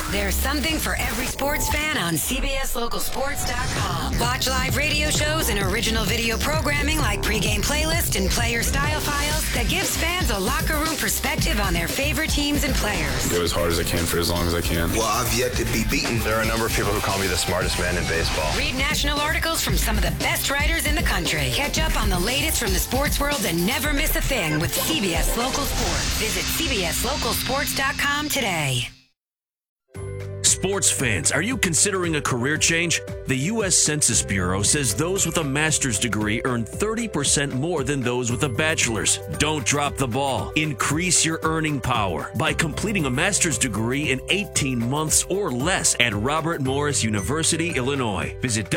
There's something for every sports fan on CBSLocalSports.com. Watch live radio shows and original video programming like pregame playlist and player style files that gives fans a locker room perspective on their favorite teams and players. Go as hard as I can for as long as I can. Well, I've yet to be beaten. There are a number of people who call me the smartest man in baseball. Read national articles from some of the best writers in the country. Catch up on the latest from the sports world and never miss a thing with CBS Local Sports. Visit CBSLocalSports.com today. Sports fans, are you considering a career change? The U.S. Census Bureau says those with a master's degree earn 30% more than those with a bachelor's. Don't drop the ball. Increase your earning power by completing a master's degree in 18 months or less at Robert Morris University, Illinois. Visit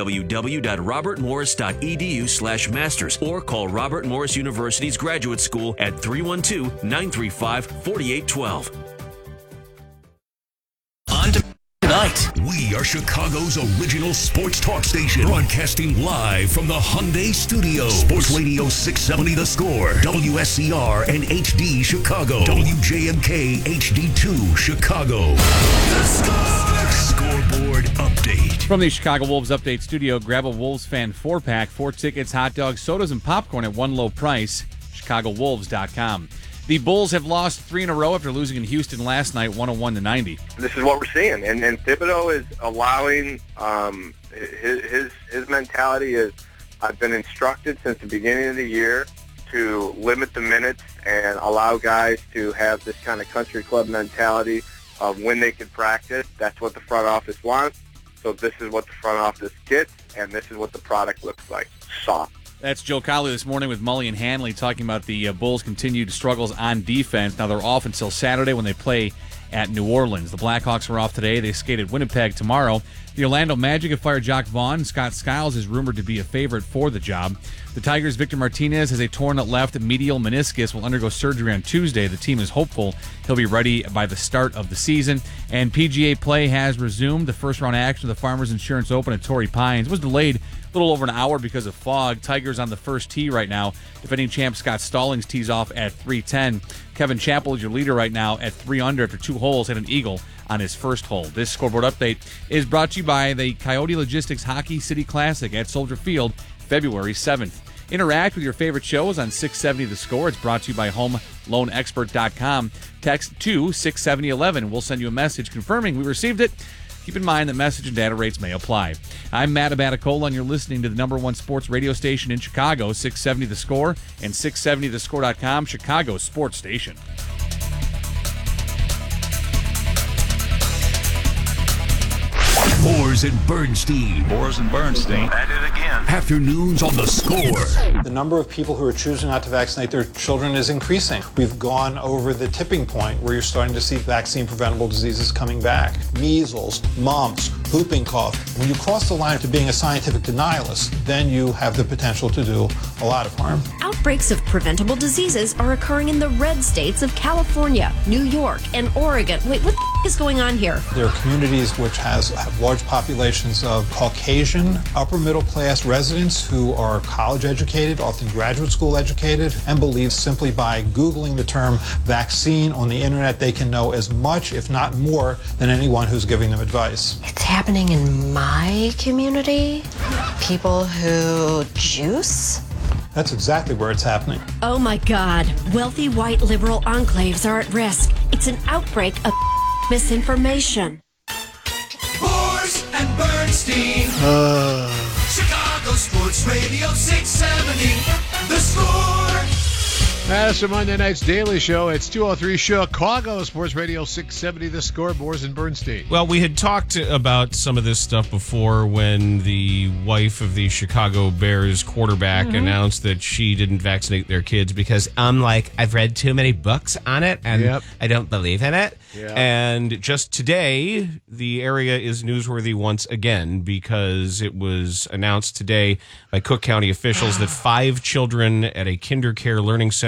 www.robertmorris.edu/masters or call Robert Morris University's Graduate School at 312-935-4812. Tonight, we are Chicago's original sports talk station, broadcasting live from the Hyundai Studios. Sports Radio 670 The Score, WSCR and HD Chicago, WJMK HD2 Chicago. The Score! Scoreboard update. From the Chicago Wolves Update Studio, grab a Wolves fan 4-pack, 4 tickets, hot dogs, sodas, and popcorn at one low price. ChicagoWolves.com. The Bulls have lost 3 in a row after losing in Houston last night, 101-90. This is what we're seeing, and Thibodeau is allowing his mentality is, I've been instructed since the beginning of the year to limit the minutes and allow guys to have this kind of country club mentality of when they can practice. That's what the front office wants. So this is what the front office gets, and this is what the product looks like. Soft. That's Joe Colley this morning with Mully and Hanley talking about the Bulls' continued struggles on defense. Now, they're off until Saturday when they play at New Orleans. The Blackhawks were off today. They skated Winnipeg tomorrow. The Orlando Magic have fired Jacques Vaughn. Scott Skiles is rumored to be a favorite for the job. The Tigers' Victor Martinez has a torn left medial meniscus, will undergo surgery on Tuesday. The team is hopeful he'll be ready by the start of the season. And PGA play has resumed. The first-round action of the Farmers Insurance Open at Torrey Pines was delayed a little over an hour because of fog. Tigers on the first tee right now. Defending champ Scott Stallings tees off at 310. Kevin Chappell is your leader right now at 3 under after 2 holes, hit an eagle on his first hole. This scoreboard update is brought to you by the Coyote Logistics Hockey City Classic at Soldier Field, February 7th. Interact with your favorite shows on 670 The Score. It's brought to you by HomeLoanExpert.com. Text to 67011. We'll send you a message confirming we received it. Keep in mind that message and data rates may apply. I'm Matt Abaticola, and you're listening to the #1 sports radio station in Chicago, 670 The Score, and 670thescore.com, Chicago's sports station. Moores and Bernstein. At it again. Afternoons on The Score. The number of people who are choosing not to vaccinate their children is increasing. We've gone over the tipping point where you're starting to see vaccine-preventable diseases coming back. Measles, mumps, whooping cough. When you cross the line to being a scientific denialist, then you have the potential to do a lot of harm. Outbreaks of preventable diseases are occurring in the red states of California, New York, and Oregon. Wait, what the is going on here? There are communities which have large populations of Caucasian, upper middle class residents who are college educated, often graduate school educated, and believe simply by Googling the term vaccine on the internet, they can know as much, if not more, than anyone who's giving them advice. It's happening in my community. People who juice. That's exactly where it's happening. Oh my God. Wealthy white liberal enclaves are at risk. It's an outbreak of misinformation. Moores and Bernstein. Chicago Sports Radio 670. The Score. That's the Monday night's Daily Show. It's 203 Chicago Sports Radio 670. The Score. Moores and Bernstein. Well, we had talked about some of this stuff before when the wife of the Chicago Bears quarterback announced that she didn't vaccinate their kids because I've read too many books on it and I don't believe in it. Yep. And just today, the area is newsworthy once again because it was announced today by Cook County officials that 5 children at a KinderCare Learning Center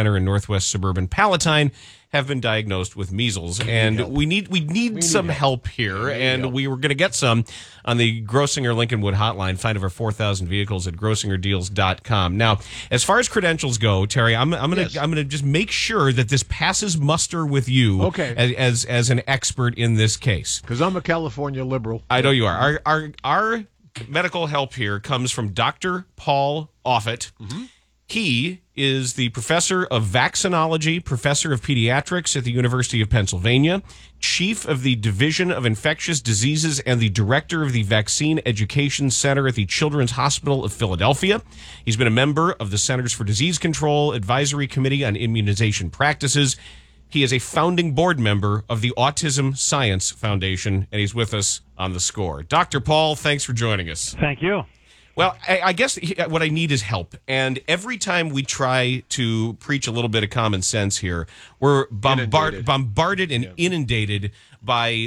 Center in northwest suburban Palatine have been diagnosed with measles, and we need some help here, and we were going to get some on the Grossinger Lincolnwood hotline. Find over 4,000 vehicles at grossingerdeals.com. Now, as far as credentials go, Terry, I'm going to just make sure that this passes muster with you, as an expert in this case, because I'm a California liberal. I know you are. Our medical help here comes from Dr. Paul Offit. Mm-hmm. He is the professor of vaccinology, professor of pediatrics at the University of Pennsylvania, chief of the Division of Infectious Diseases, and the director of the Vaccine Education Center at the Children's Hospital of Philadelphia. He's been a member of the Centers for Disease Control Advisory Committee on Immunization Practices. He is a founding board member of the Autism Science Foundation, and he's with us on The Score. Dr. Paul, thanks for joining us. Thank you. Well, I guess what I need is help. And every time we try to preach a little bit of common sense here, we're bombarded and inundated by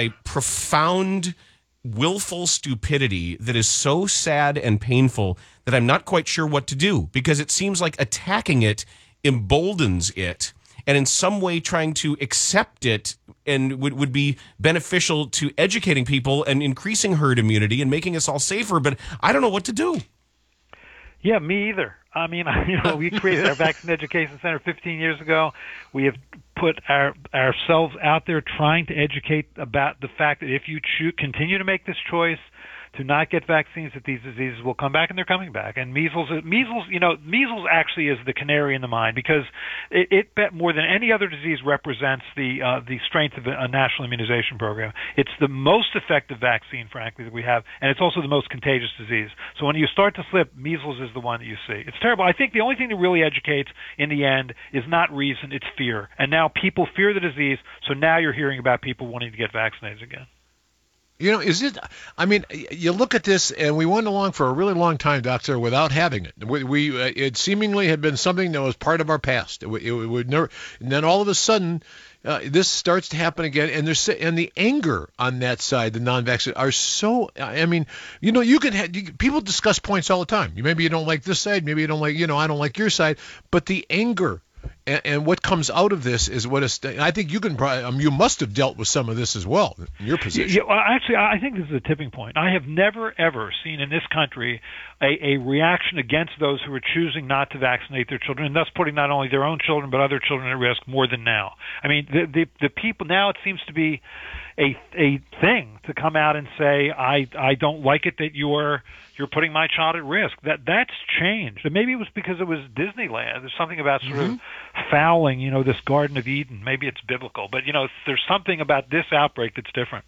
profound, willful stupidity that is so sad and painful that I'm not quite sure what to do, because it seems like attacking it emboldens it, and in some way trying to accept it and would be beneficial to educating people and increasing herd immunity and making us all safer. But I don't know what to do. Yeah, me either. I mean, we created our Vaccine Education Center 15 years ago. We have put ourselves out there trying to educate about the fact that if you continue to make this choice to not get vaccines, that these diseases will come back, and they're coming back. And measles actually is the canary in the mine, because it more than any other disease represents the strength of a national immunization program. It's the most effective vaccine, frankly, that we have, and it's also the most contagious disease. So when you start to slip, measles is the one that you see. It's terrible. I think the only thing that really educates in the end is not reason, it's fear. And now people fear the disease, so now you're hearing about people wanting to get vaccinated again. You look at this, and we went along for a really long time, Doctor, without having it. It seemingly had been something that was part of our past. It would never, and then all of a sudden, this starts to happen again, and the anger on that side, the non-vaccinated, are so. You can people discuss points all the time. Maybe you don't like this side, maybe you don't like, I don't like your side, but the anger. And what comes out of this is what is. I think you can probably. You must have dealt with some of this as well in your position. Yeah, well, actually, I think this is a tipping point. I have never ever seen in this country a reaction against those who are choosing not to vaccinate their children, and thus putting not only their own children but other children at risk more than now. I mean, the people now, it seems to be a thing to come out and say, I don't like it that you're putting my child at risk. That's changed. And maybe it was because it was Disneyland. There's something about sort of fouling, this Garden of Eden. Maybe it's biblical, but there's something about this outbreak that's different.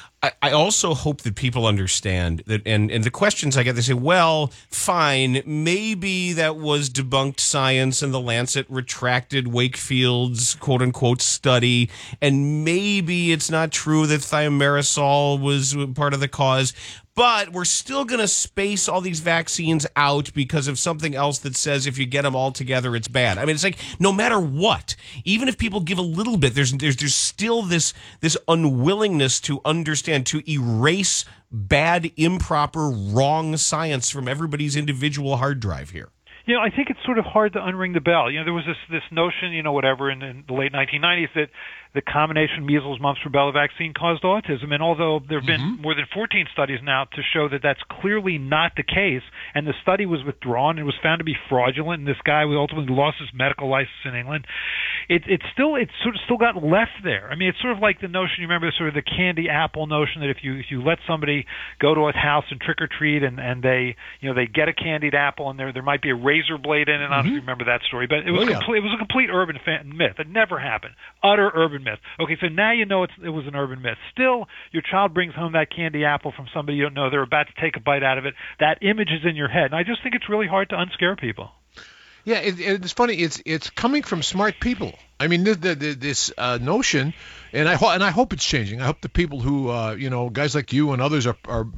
I also hope that people understand that, and the questions I get, they say, well, fine, maybe that was debunked science and the Lancet retracted Wakefield's quote-unquote study, and maybe it's not true that thimerosal was part of the cause, but we're still going to space all these vaccines out because of something else that says if you get them all together, it's bad. I mean, it's like no matter what, even if people give a little bit, there's still this unwillingness to understand, to erase bad, improper, wrong science from everybody's individual hard drive here. I think it's sort of hard to unring the bell. There was this notion, in the late 1990s that the combination measles, mumps, rubella vaccine caused autism. And although there have been more than 14 studies now to show that that's clearly not the case, and the study was withdrawn and was found to be fraudulent, and this guy ultimately lost his medical license in England, it's sort of still got left there. I mean, it's sort of like the notion, you remember sort of the candy apple notion that if you let somebody go to a house and trick or treat and they get a candied apple and there might be a razor blade in it. I don't know if you remember that story, but it was it was a complete urban myth. It never happened. Utter urban myth. Okay, so now it was an urban myth. Still, your child brings home that candy apple from somebody you don't know. They're about to take a bite out of it. That image is in your head, and I just think it's really hard to unscare people. Yeah, it's funny. It's coming from smart people. I mean, this notion, and I hope it's changing. I hope the people who, guys like you and others are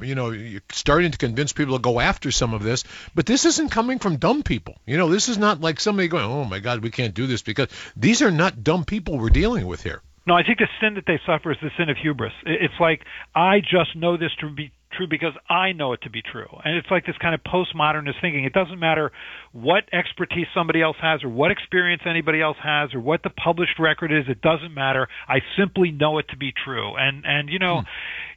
starting to convince people to go after some of this. But this isn't coming from dumb people. This is not like somebody going, oh my God, we can't do this, because these are not dumb people we're dealing with here. No, I think the sin that they suffer is the sin of hubris. It's like, I just know this to be true because I know it to be true. And it's like this kind of postmodernist thinking. It doesn't matter what expertise somebody else has or what experience anybody else has or what the published record is. It doesn't matter. I simply know it to be true. And you know,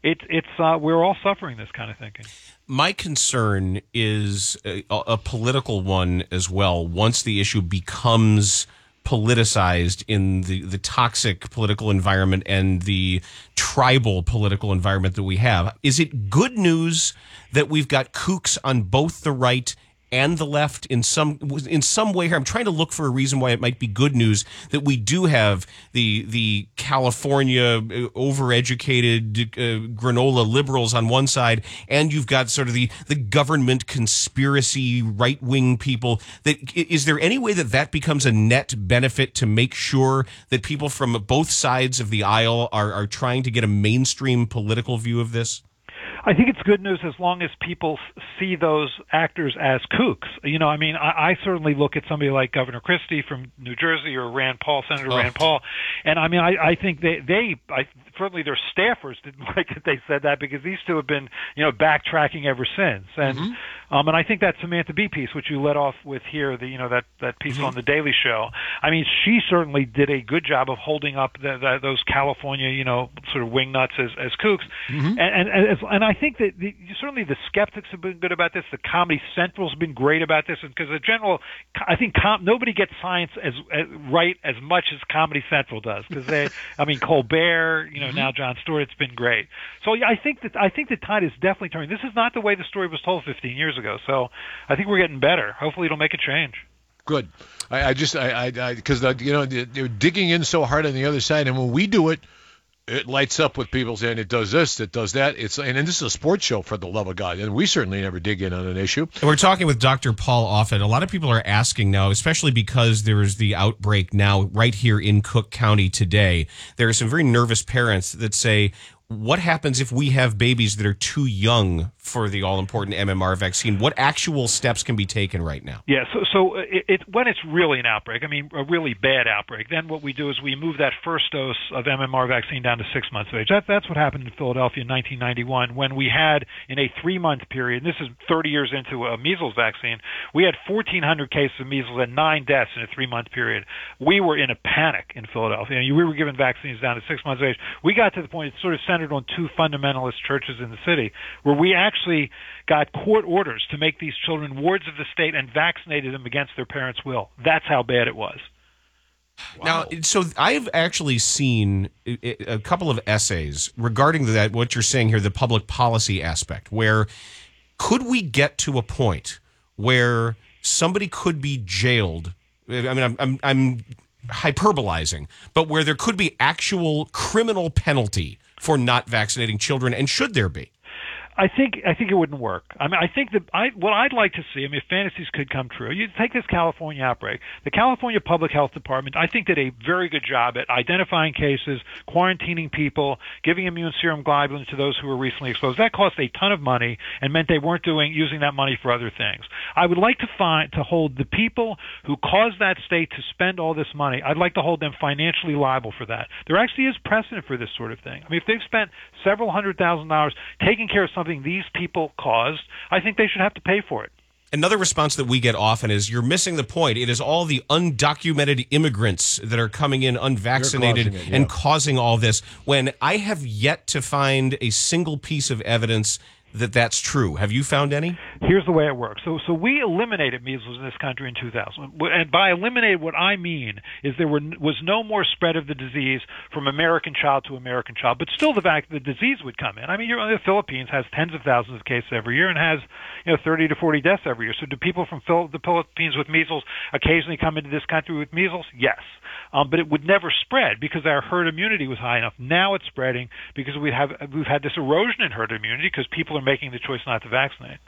we're all suffering this kind of thinking. My concern is a political one as well. Once the issue becomes politicized in the toxic political environment and the tribal political environment that we have, is it good news that we've got kooks on both the right and the left in some way here? I'm trying to look for a reason why it might be good news that we do have the California overeducated granola liberals on one side, and you've got sort of the government conspiracy right-wing people. Is there any way that becomes a net benefit to make sure that people from both sides of the aisle are trying to get a mainstream political view of this? I think it's good news as long as people see those actors as kooks. You know, I mean, I certainly look at somebody like Governor Christie from New Jersey or Rand Paul, Senator Rand Paul, and I mean, I think certainly their staffers didn't like that they said that because these two have been, you know, backtracking ever since. And and I think that Samantha Bee piece, which you led off with here, that piece on the Daily Show, I mean, she certainly did a good job of holding up those California, you know, sort of wingnuts as kooks. And I think that certainly the skeptics have been good about this. The Comedy Central's been great about this, because the general, I think nobody gets science as right as much as Comedy Central does, because I mean, Colbert, you know, now Jon Stewart, it's been great. So yeah, I think the tide is definitely turning. This is not the way the story was told 15 years ago. So I think we're getting better. Hopefully, it'll make a change. Good. Because you know, they're digging in so hard on the other side, and when we do it, it lights up with people saying it does this, it does that. And this is a sports show, for the love of God, and we certainly never dig in on an issue. We're talking with Dr. Paul Offit. A lot of people are asking now, especially because there is the outbreak now right here in Cook County today. There are some very nervous parents that say, what happens if we have babies that are too young for the all-important MMR vaccine? What actual steps can be taken right now? Yeah, so when it's really an outbreak, I mean a really bad outbreak, then what we do is we move that first dose of MMR vaccine down to 6 months of age. That's what happened in Philadelphia in 1991, when we had, in a 3-month period, and this is 30 years into a measles vaccine, we had 1,400 cases of measles and 9 deaths in a 3-month period. We were in a panic in Philadelphia. We were giving vaccines down to 6 months of age. We got to the point, it's sort of centered on 2 fundamentalist churches in the city, where we actually got court orders to make these children wards of the state and vaccinated them against their parents' will. That's how bad it was. Wow. Now, so I've actually seen a couple of essays regarding that, what you're saying here, the public policy aspect, where could we get to a point where somebody could be jailed? I mean, I'm hyperbolizing, but where there could be actual criminal penalty for not vaccinating children, and should there be? I think it wouldn't work. I mean, I think that what I'd like to see, I mean, if fantasies could come true, you take this California outbreak. The California Public Health Department, I think, did a very good job at identifying cases, quarantining people, giving immune serum globulin to those who were recently exposed. That cost a ton of money and meant they weren't using that money for other things. I would like to hold the people who caused that state to spend all this money, I'd like to hold them financially liable for that. There actually is precedent for this sort of thing. I mean, if they've spent several $100,000 taking care of something these people caused, I think they should have to pay for it. Another response that we get often is, you're missing the point. It is all the undocumented immigrants that are coming in unvaccinated and causing all this, when I have yet to find a single piece of evidence that that's true. Have you found any? Here's the way it works. So we eliminated measles in this country in 2000. And by eliminated, what I mean is there was no more spread of the disease from American child to American child. But still, the fact that the disease would come in. I mean, the Philippines has tens of thousands of cases every year and has 30 to 40 deaths every year. So do people from the Philippines with measles occasionally come into this country with measles? Yes. But it would never spread because our herd immunity was high enough. Now it's spreading because we've had this erosion in herd immunity because people are making the choice not to vaccinate.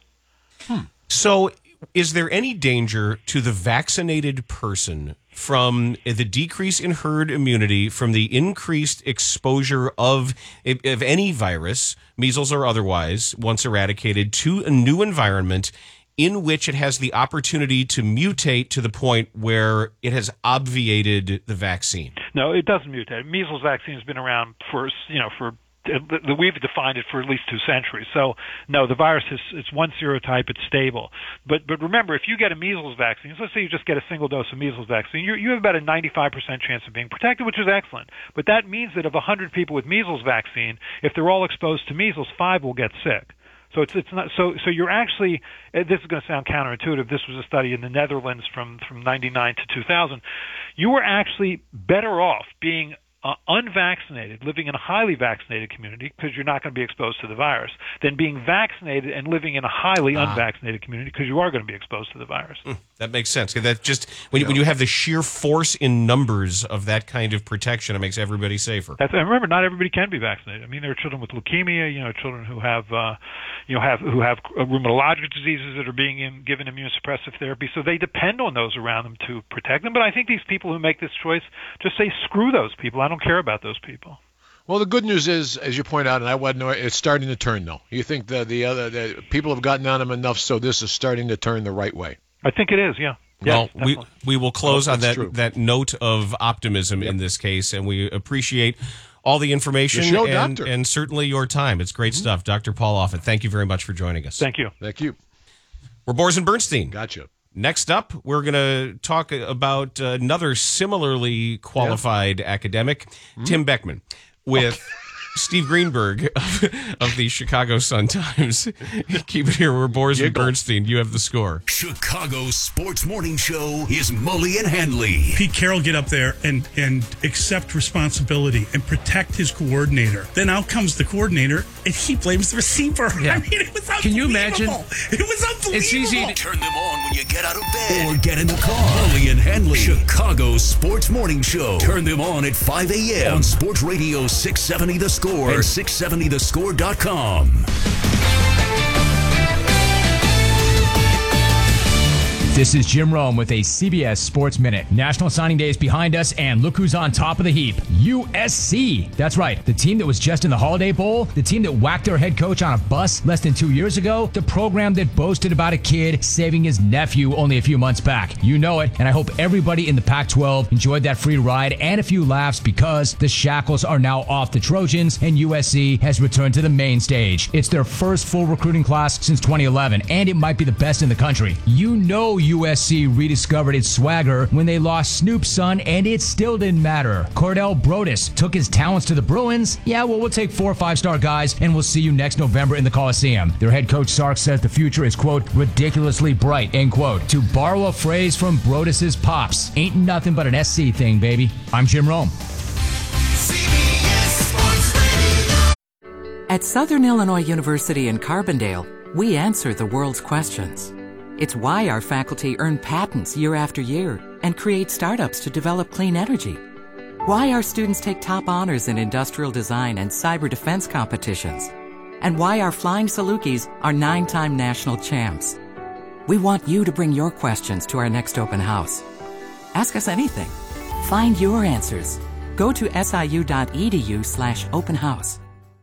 So is there any danger to the vaccinated person from the decrease in herd immunity, from the increased exposure of any virus, measles or otherwise, once eradicated, to a new environment in which it has the opportunity to mutate to the point where it has obviated the vaccine? No, it doesn't mutate. Measles vaccine has been around for we've defined it for at least 2 centuries. So no, the virus it's one serotype, it's stable. But remember, if you get a measles vaccine, so let's say you just get a single dose of measles vaccine, you have about a 95% chance of being protected, which is excellent. But that means that of 100 people with measles vaccine, if they're all exposed to measles, 5 will get sick. So it's not so you're actually, this is going to sound counterintuitive. This was a study in the Netherlands from 99 to 2000. You were actually better off being unvaccinated, living in a highly vaccinated community because you're not going to be exposed to the virus, than being vaccinated and living in a highly unvaccinated community because you are going to be exposed to the virus. That makes sense. That just when you have the sheer force in numbers of that kind of protection, it makes everybody safer. And remember, not everybody can be vaccinated. I mean, there are children with leukemia, children who have rheumatologic diseases that are being given immunosuppressive therapy. So they depend on those around them to protect them. But I think these people who make this choice just say, screw those people. I don't care about those people. Well, the good news is, as you point out, and I wasn't, it's starting to turn, though. You think that the people have gotten on them enough, so this is starting to turn the right way. I think it is, yeah. Well, we will close on that note of optimism in this case, and we appreciate all the information and certainly your time. It's great stuff. Dr. Paul Offit, thank you very much for joining us. Thank you. Thank you. We're Boris and Bernstein. Gotcha. Next up, we're going to talk about another similarly qualified academic, Tim Beckman, with Steve Greenberg of the Chicago Sun-Times. Keep it here. We're Boris and Bernstein. You have the score. Chicago's sports morning show is Mully and Hanley. Pete Carroll get up there and accept responsibility and protect his coordinator. Then out comes the coordinator, and he blames the receiver. Yeah. I mean, it was unbelievable. Can you imagine? It was unbelievable. It's easy to turn them on when you get out of bed or get in the car. Mully and Hanley, Chicago's sports morning show. Turn them on at 5 a.m. on Sports Radio 670 The Score and 670thescore.com. This is Jim Rome with a CBS Sports Minute. National Signing Day is behind us, and look who's on top of the heap. USC. That's right. The team that was just in the Holiday Bowl, the team that whacked their head coach on a bus less than 2 years ago, the program that boasted about a kid saving his nephew only a few months back. You know it, and I hope everybody in the Pac-12 enjoyed that free ride and a few laughs because the shackles are now off the Trojans, and USC has returned to the main stage. It's their first full recruiting class since 2011, and it might be the best in the country. You know USC rediscovered its swagger when they lost Snoop's son, and it still didn't matter. Cordell Brodus took his talents to the Bruins. Yeah, well, we'll take 4 5-star guys, and we'll see you next November in the Coliseum. Their head coach Sark says the future is, quote, ridiculously bright, end quote. To borrow a phrase from Brodus's pops, ain't nothing but an SC thing, baby. I'm Jim Rome. At Southern Illinois University in Carbondale, we answer the world's questions. It's why our faculty earn patents year after year and create startups to develop clean energy. Why our students take top honors in industrial design and cyber defense competitions. And why our Flying Salukis are 9-time national champs. We want you to bring your questions to our next open house. Ask us anything. Find your answers. Go to siu.edu/open house.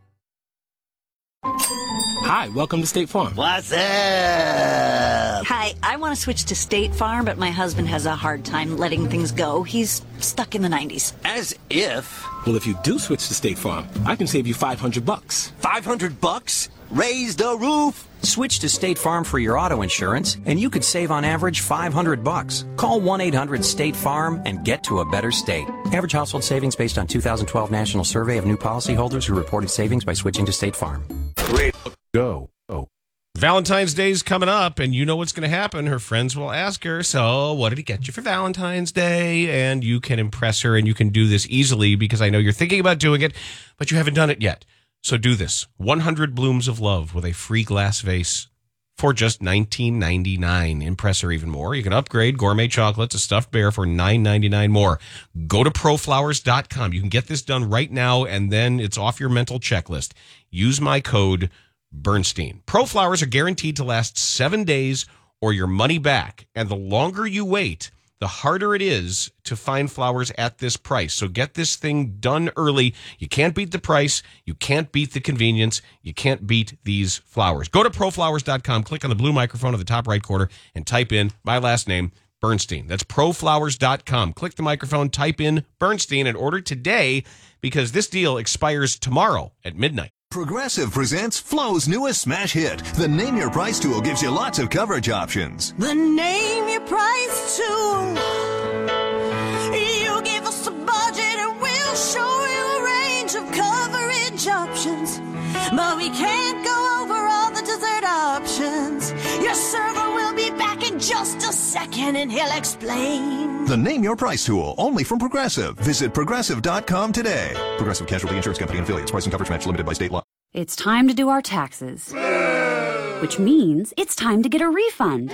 Hi, welcome to State Farm. What's up? Hi, I want to switch to State Farm, but my husband has a hard time letting things go. He's stuck in the 90s. As if. Well, if you do switch to State Farm, I can save you $500. $500? Raise the roof. Switch to State Farm for your auto insurance, and you could save on average $500. Call 1-800-STATE-FARM and get to a better state. Average household savings based on 2012 National Survey of new policyholders who reported savings by switching to State Farm. Go. Valentine's Day's coming up, and you know what's going to happen. Her friends will ask her, so what did he get you for Valentine's Day? And you can impress her, and you can do this easily because I know you're thinking about doing it, but you haven't done it yet. So do this. 100 blooms of love with a free glass vase for just $19.99. Impress her even more. You can upgrade gourmet chocolates, a stuffed bear for $9.99 more. Go to proflowers.com. You can get this done right now, and then it's off your mental checklist. Use my code Bernstein. Pro Flowers are guaranteed to last 7 days or your money back. And the longer you wait, the harder it is to find flowers at this price. So get this thing done early. You can't beat the price. You can't beat the convenience. You can't beat these flowers. Go to proflowers.com, click on the blue microphone at the top right corner, and type in my last name, Bernstein. That's proflowers.com. Click the microphone, type in Bernstein, and order today because this deal expires tomorrow at midnight. Progressive presents Flo's newest smash hit. The Name Your Price tool gives you lots of coverage options. The Name Your Price tool. You give us a budget and we'll show you a range of coverage options. But we can't go over all the dessert options. Your server will be back in just a second and he'll explain. The Name Your Price tool, only from Progressive. Visit progressive.com today. Progressive Casualty Insurance Company and affiliates. Price and coverage match limited by state law. It's time to do our taxes, which means it's time to get a refund.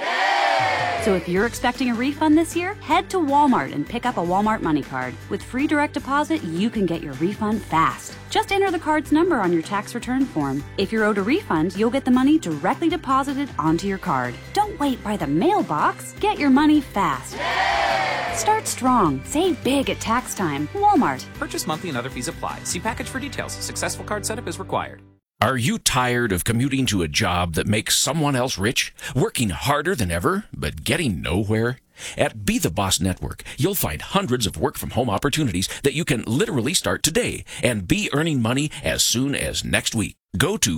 So if you're expecting a refund this year, head to Walmart and pick up a Walmart Money Card. With free direct deposit, you can get your refund fast. Just enter the card's number on your tax return form. If you're owed a refund, you'll get the money directly deposited onto your card. Don't wait by the mailbox. Get your money fast. Start strong. Save big at tax time. Walmart. Purchase monthly and other fees apply. See package for details. Successful card setup is required. Are you tired of commuting to a job that makes someone else rich? Working harder than ever, but getting nowhere? At Be the Boss Network, you'll find hundreds of work-from-home opportunities that you can literally start today and be earning money as soon as next week. Go to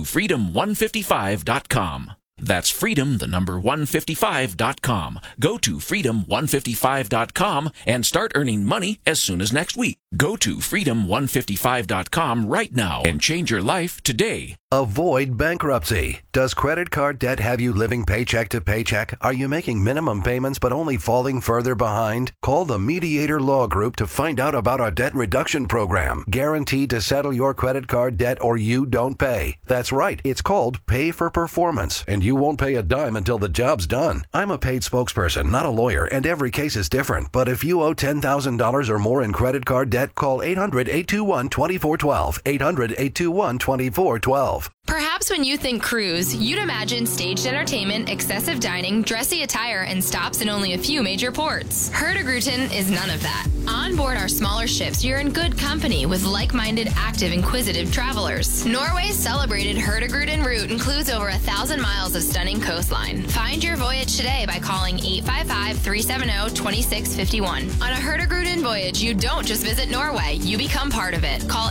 freedom155.com. That's freedom, the number 155.com. Go to freedom155.com and start earning money as soon as next week. Go to freedom155.com right now and change your life today. Avoid bankruptcy. Does credit card debt have you living paycheck to paycheck? Are you making minimum payments but only falling further behind? Call the Mediator Law Group to find out about our debt reduction program. Guaranteed to settle your credit card debt or you don't pay. That's right. It's called Pay for Performance, and you won't pay a dime until the job's done. I'm a paid spokesperson, not a lawyer, and every case is different. But if you owe $10,000 or more in credit card debt, call 800-821-2412. 800-821-2412. Perhaps when you think cruise, you'd imagine staged entertainment, excessive dining, dressy attire, and stops in only a few major ports. Hurtigruten is none of that. On board our smaller ships, you're in good company with like-minded, active, inquisitive travelers. Norway's celebrated Hurtigruten route includes over 1,000 miles of stunning coastline. Find your voyage today by calling 855-370-2651. On a Hurtigruten voyage, you don't just visit Norway, you become part of it. Call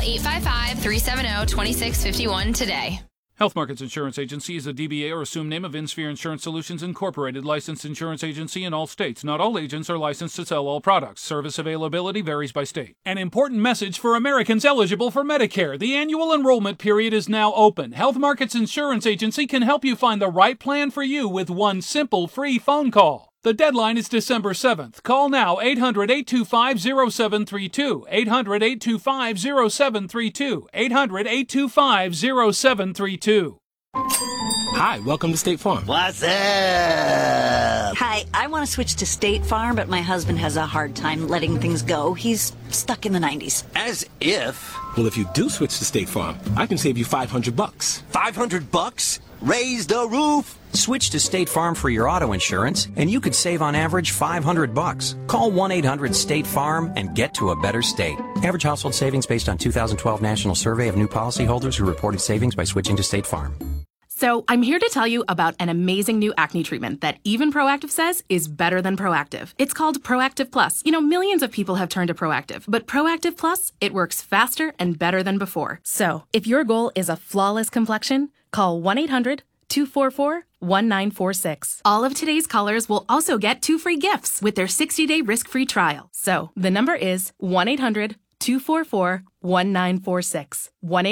855-370-2651 today. Health Markets Insurance Agency is a DBA or assumed name of InSphere Insurance Solutions Incorporated, licensed insurance agency in all states. Not all agents are licensed to sell all products. Service availability varies by state. An important message for Americans eligible for Medicare. The annual enrollment period is now open. Health Markets Insurance Agency can help you find the right plan for you with one simple free phone call. The deadline is December 7th. Call now, 800-825-0732, 800-825-0732, 800-825-0732. Hi, welcome to State Farm. What's up? Hi, I want to switch to State Farm, but my husband has a hard time letting things go. He's stuck in the 90s. As if. Well, if you do switch to State Farm, I can save you $500. $500? Raise the roof? Switch to State Farm for your auto insurance, and you could save on average $500. Call 1-800-STATE-FARM and get to a better state. Average household savings based on 2012 National Survey of new policyholders who reported savings by switching to State Farm. So I'm here to tell you about an amazing new acne treatment that even Proactive says is better than Proactive. It's called Proactive Plus. You know, millions of people have turned to Proactive, but Proactive Plus, it works faster and better than before. So if your goal is a flawless complexion, call 1-800-244-1946. All of today's callers will also get 2 free gifts with their 60-day risk-free trial. So the number is 1-800-244-1946.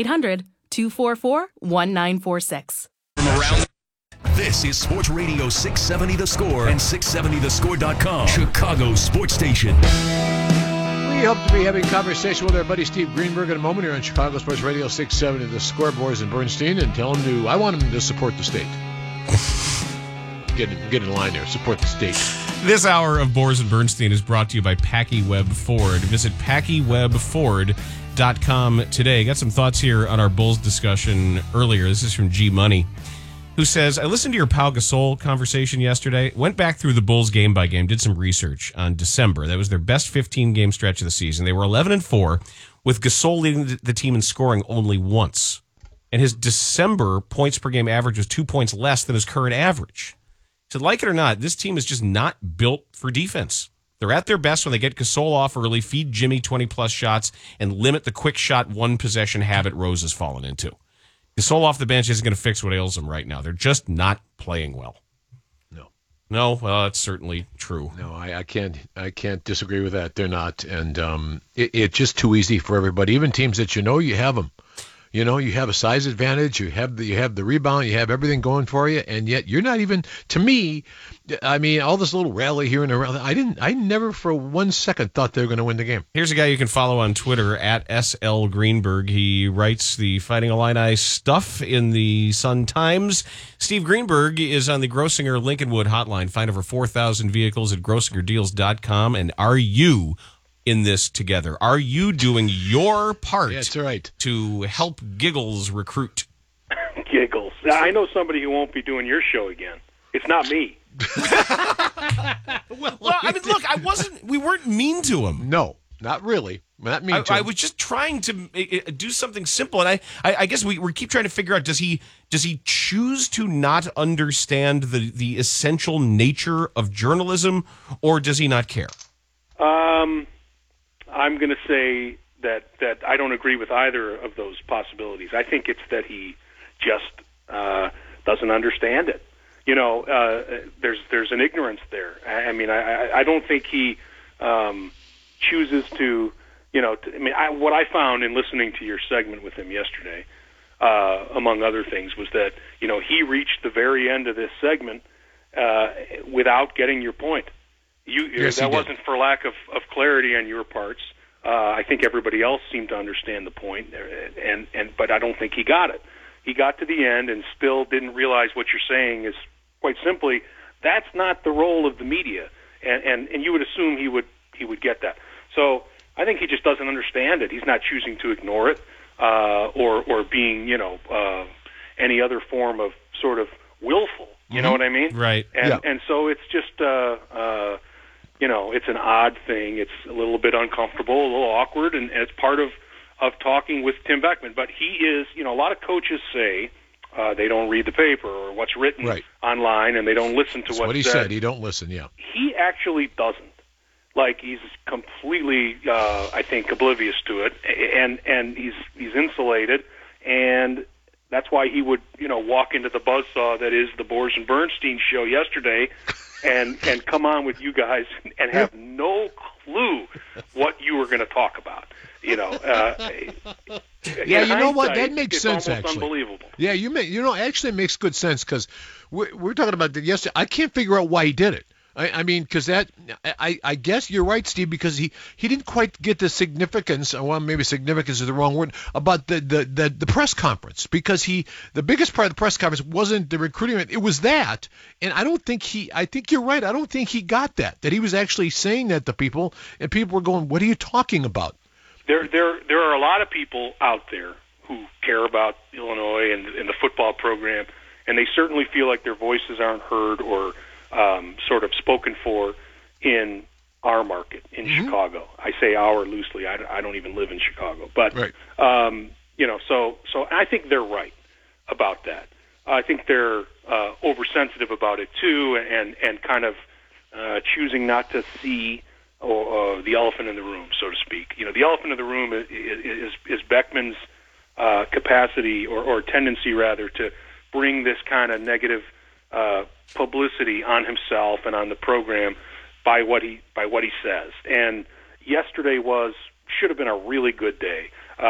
1-800-244-1946. This is Sports Radio 670 The Score and 670thescore.com, Chicago's sports station. We hope to be having a conversation with our buddy Steve Greenberg in a moment here on Chicago Sports Radio 670 The Score. Boys and Bernstein, and tell him I want him to support the state. Get in line there. Support the state. This hour of Boers and Bernstein is brought to you by Packy Webb Ford. Visit PackyWebFord.com today. Got some thoughts here on our Bulls discussion earlier. This is from G Money, who says, I listened to your Pau Gasol conversation yesterday, went back through the Bulls game by game, did some research on December. That was their best 15-game stretch of the season. They were 11-4, with Gasol leading the team in scoring only once. And his December points per game average was 2 points less than his current average. to like it or not, this team is just not built for defense. They're at their best when they get Gasol off early, feed Jimmy 20-plus shots, and limit the quick shot one-possession habit Rose has fallen into. Gasol off the bench isn't going to fix what ails them right now. They're just not playing well. No, well, that's certainly true. No, I can't disagree with that. They're not, and it's just too easy for everybody. Even teams that you have them. You have a size advantage. You have the rebound. You have everything going for you, and yet you're not even. To me, I mean, all this little rally here and around. I never for 1 second thought they were going to win the game. Here's a guy you can follow on Twitter at SL Greenberg. He writes the Fighting Illini stuff in the Sun Times. Steve Greenberg is on the Grossinger Lincolnwood hotline. Find over 4,000 vehicles at GrossingerDeals.com. And are you in this together? Are you doing your part That's right. to help Giggles recruit? Giggles. I know somebody who won't be doing your show again. It's not me. Well, I mean, look, we weren't mean to him. No, not really. Not mean to him. I was just trying to do something simple, and I guess we keep trying to figure out, does he choose to not understand the essential nature of journalism, or does he not care? I'm going to say that I don't agree with either of those possibilities. I think it's that he just doesn't understand it. There's an ignorance there. I mean, I don't think he chooses to. What I found in listening to your segment with him yesterday, among other things, was that he reached the very end of this segment without getting your point. Yes, that wasn't for lack of clarity on your parts. I think everybody else seemed to understand the point, but I don't think he got it. He got to the end and still didn't realize what you're saying is, quite simply, that's not the role of the media, and you would assume he would get that. So I think he just doesn't understand it. He's not choosing to ignore it, or being any other form of sort of willful. You know what I mean? Right. And so it's just it's an odd thing. It's a little bit uncomfortable, a little awkward, and it's part of talking with Tim Beckman. But he is, a lot of coaches say they don't read the paper or what's written online, and they don't listen to That's what he said. He don't listen, yeah. He actually doesn't. Like, he's completely, I think, oblivious to it, and he's insulated, and that's why he would, walk into the buzzsaw that is the Boers and Bernstein show yesterday and come on with you guys and have no clue what you were going to talk about. Yeah, you know what? That makes sense, almost actually. Unbelievable. Yeah, actually it makes good sense, because we're talking about that yesterday. I can't figure out why he did it. I mean, because I guess you're right, Steve, because he didn't quite get the significance, well, maybe significance is the wrong word, about the press conference, because the biggest part of the press conference wasn't the recruiting, it was that, and I think you're right, I don't think he got that he was actually saying that to people, and people were going, what are you talking about? There are a lot of people out there who care about Illinois and the football program, and they certainly feel like their voices aren't heard or sort of spoken for in our market in Chicago. I say our loosely. I don't even live in Chicago, but so I think they're right about that. I think they're oversensitive about it too, and kind of choosing not to see the elephant in the room, so to speak. The elephant in the room is Beckman's capacity or tendency rather to bring this kind of negative publicity on himself and on the program by what he says. And yesterday should have been a really good day.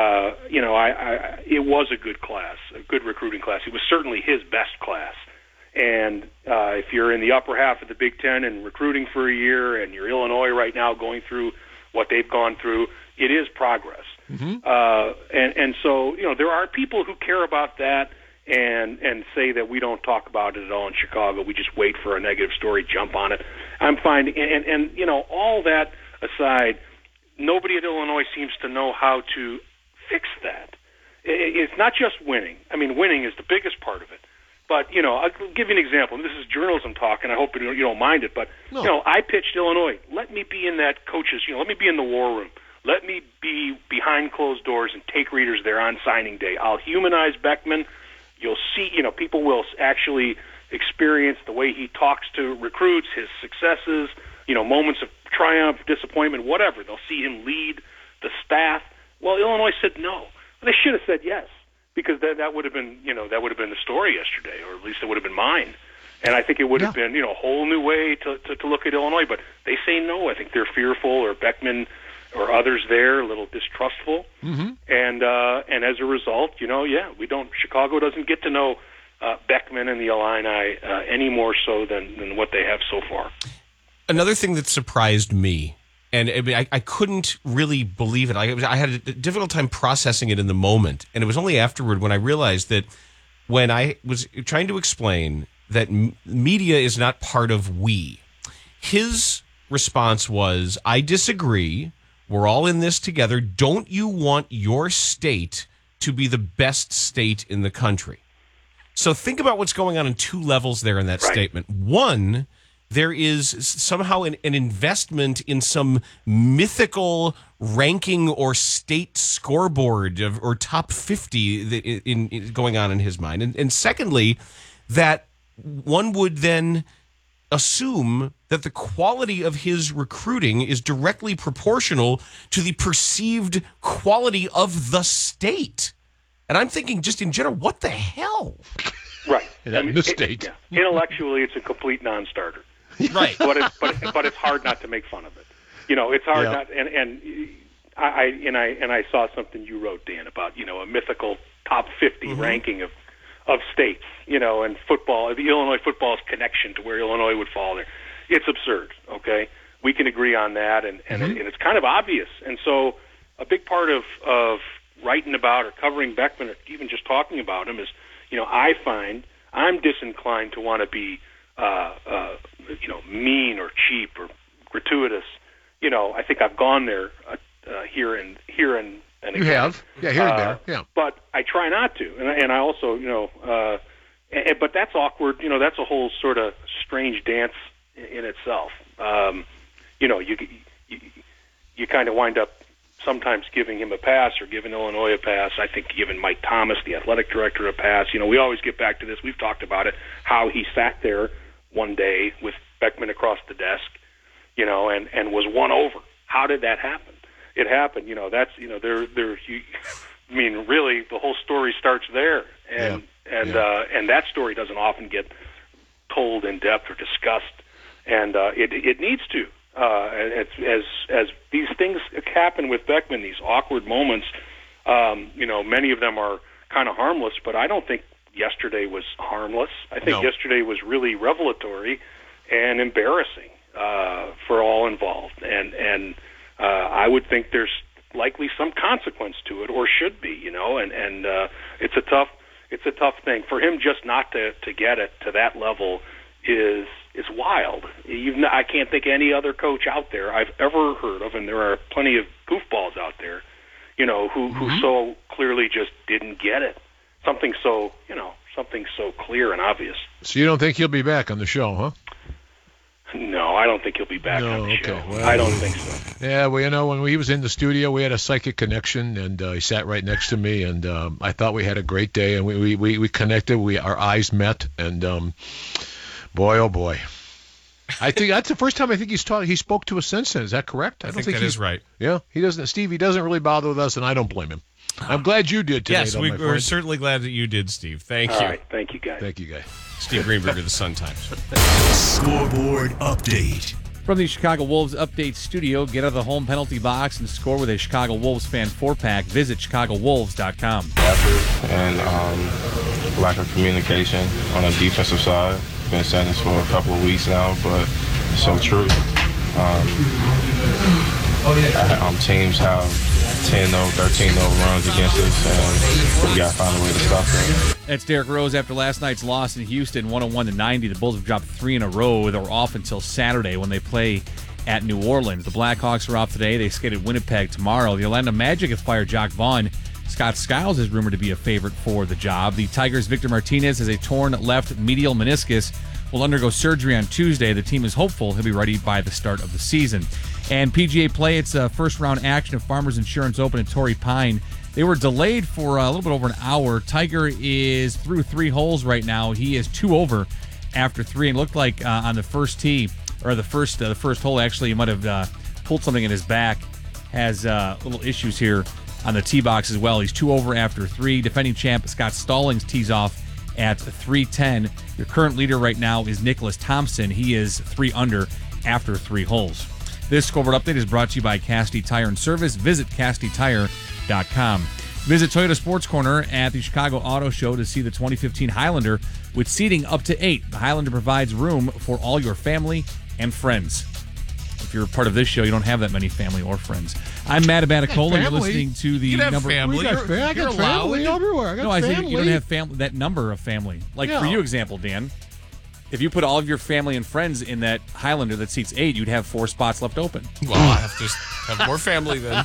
It was a good class, a good recruiting class. It was certainly his best class. And if you're in the upper half of the Big Ten and recruiting for a year, and you're Illinois right now going through what they've gone through, it is progress. And so there are people who care about that and say that we don't talk about it at all in Chicago. We just wait for a negative story, jump on it. I'm finding, and all that aside, nobody at Illinois seems to know how to fix that. It's not just winning. I mean, winning is the biggest part of it. But, I'll give you an example. This is journalism talk, and I hope you don't mind it. But, I pitched Illinois. Let me be in that coach's, let me be in the war room. Let me be behind closed doors and take readers there on signing day. I'll humanize Beckman. You'll see, people will actually experience, the way he talks to recruits, his successes, moments of triumph, disappointment, whatever. They'll see him lead the staff. Well, Illinois said no. They should have said yes, because that would have been, that would have been the story yesterday, or at least it would have been mine. And I think it would have been, a whole new way to look at Illinois. But they say no. I think they're fearful, or Beckman or others there a little distrustful. Mm-hmm. And as a result, Chicago doesn't get to know Beckman and the Illini any more so than what they have so far. Another thing that surprised me, and I couldn't really believe it. I had a difficult time processing it in the moment, and it was only afterward when I realized that when I was trying to explain that media is not part of we, his response was, I disagree. We're all in this together. Don't you want your state to be the best state in the country? So think about what's going on two levels there in that statement. One, there is somehow an investment in some mythical ranking or state scoreboard or top 50 in going on in his mind. And secondly, that one would then assume that the quality of his recruiting is directly proportional to the perceived quality of the state. And I'm thinking, just in general, what the hell? Right. The state. Intellectually, it's a complete non-starter. Right. But it's hard not to make fun of it. It's hard not. And I saw something you wrote, Dan, about a mythical top 50 ranking of states. And football, the Illinois football's connection to where Illinois would fall there. It's absurd. Okay, we can agree on that, and it's kind of obvious. And so, a big part of writing about or covering Beckman, or even just talking about him, is I find I'm disinclined to want to be mean or cheap or gratuitous. I think I've gone there here and again. You have, here and there, yeah. But I try not to, and I also, but that's awkward. That's a whole sort of strange dance in itself. You kind of wind up sometimes giving him a pass or giving Illinois a pass. I think giving Mike Thomas, the athletic director, a pass. We always get back to this. We've talked about it, how he sat there one day with Beckman across the desk, and was won over. How did that happen? It happened. Really, the whole story starts there, and that story doesn't often get told in depth or discussed, and it needs to. As these things happen with Beckman, these awkward moments, many of them are kind of harmless, but I don't think yesterday was harmless. I think yesterday was really revelatory and embarrassing for all involved, and I would think there's likely some consequence to it, or should be, and it's a tough thing for him just not to get it to that level is wild. I can't think of any other coach out there I've ever heard of, and there are plenty of goofballs out there, who so clearly just didn't get it. Something so clear and obvious. So you don't think he'll be back on the show, huh? No, I don't think he'll be back on the show. Well, I don't think so. Yeah, well, when he was in the studio, we had a psychic connection, and he sat right next to me, and I thought we had a great day, and we connected. Our eyes met, and boy, oh boy. I think that's the first time I think he spoke to us since then. Is that correct? I think that is right. Yeah, he doesn't. Steve, he doesn't really bother with us, and I don't blame him. I'm glad you did today. Yes, we're certainly glad that you did, Steve. Thank you. All right, thank you, guys. Thank you, guys. Steve Greenberg of the Sun-Times. Scoreboard update. From the Chicago Wolves Update Studio, get out of the home penalty box and score with a Chicago Wolves fan 4-pack. Visit ChicagoWolves.com. Effort and lack of communication on the defensive side. Been saying this for a couple of weeks now, but it's so true. Teams have 10-0, 13-0 runs against us, and we got to find a way to stop them. That's Derrick Rose after last night's loss in Houston, 101-90. The Bulls have dropped 3 in a row. They're off until Saturday when they play at New Orleans. The Blackhawks are off today. They skated Winnipeg tomorrow. The Orlando Magic have fired Jacques Vaughn. Scott Skiles is rumored to be a favorite for the job. The Tigers' Victor Martinez has a torn left medial meniscus, will undergo surgery on Tuesday. The team is hopeful he'll be ready by the start of the season. And PGA Play, it's a first-round action of Farmers Insurance Open at Torrey Pine. They were delayed for a little bit over an hour. Tiger is through 3 holes right now. He is 2 over after 3, and looked like on the first tee, or the first hole, actually, he might have pulled something in his back. Has little issues here on the tee box as well. He's 2 over after 3. Defending champ Scott Stallings tees off at 310. Your current leader right now is Nicholas Thompson. He is 3 under after 3 holes. This scoreboard update is brought to you by Cassidy Tire and Service. Visit CassidyTire.com. Visit Toyota Sports Corner at the Chicago Auto Show to see the 2015 Highlander with seating up to 8. The Highlander provides room for all your family and friends. If you're a part of this show, you don't have that many family or friends. I'm Matt Abaticola. You're listening to the number. Family. I got family everywhere. I got I family. think you don't have that number of family. Like for you, example, Dan, if you put all of your family and friends in that Highlander that seats 8, you'd have 4 spots left open. Well, I have to have more family then.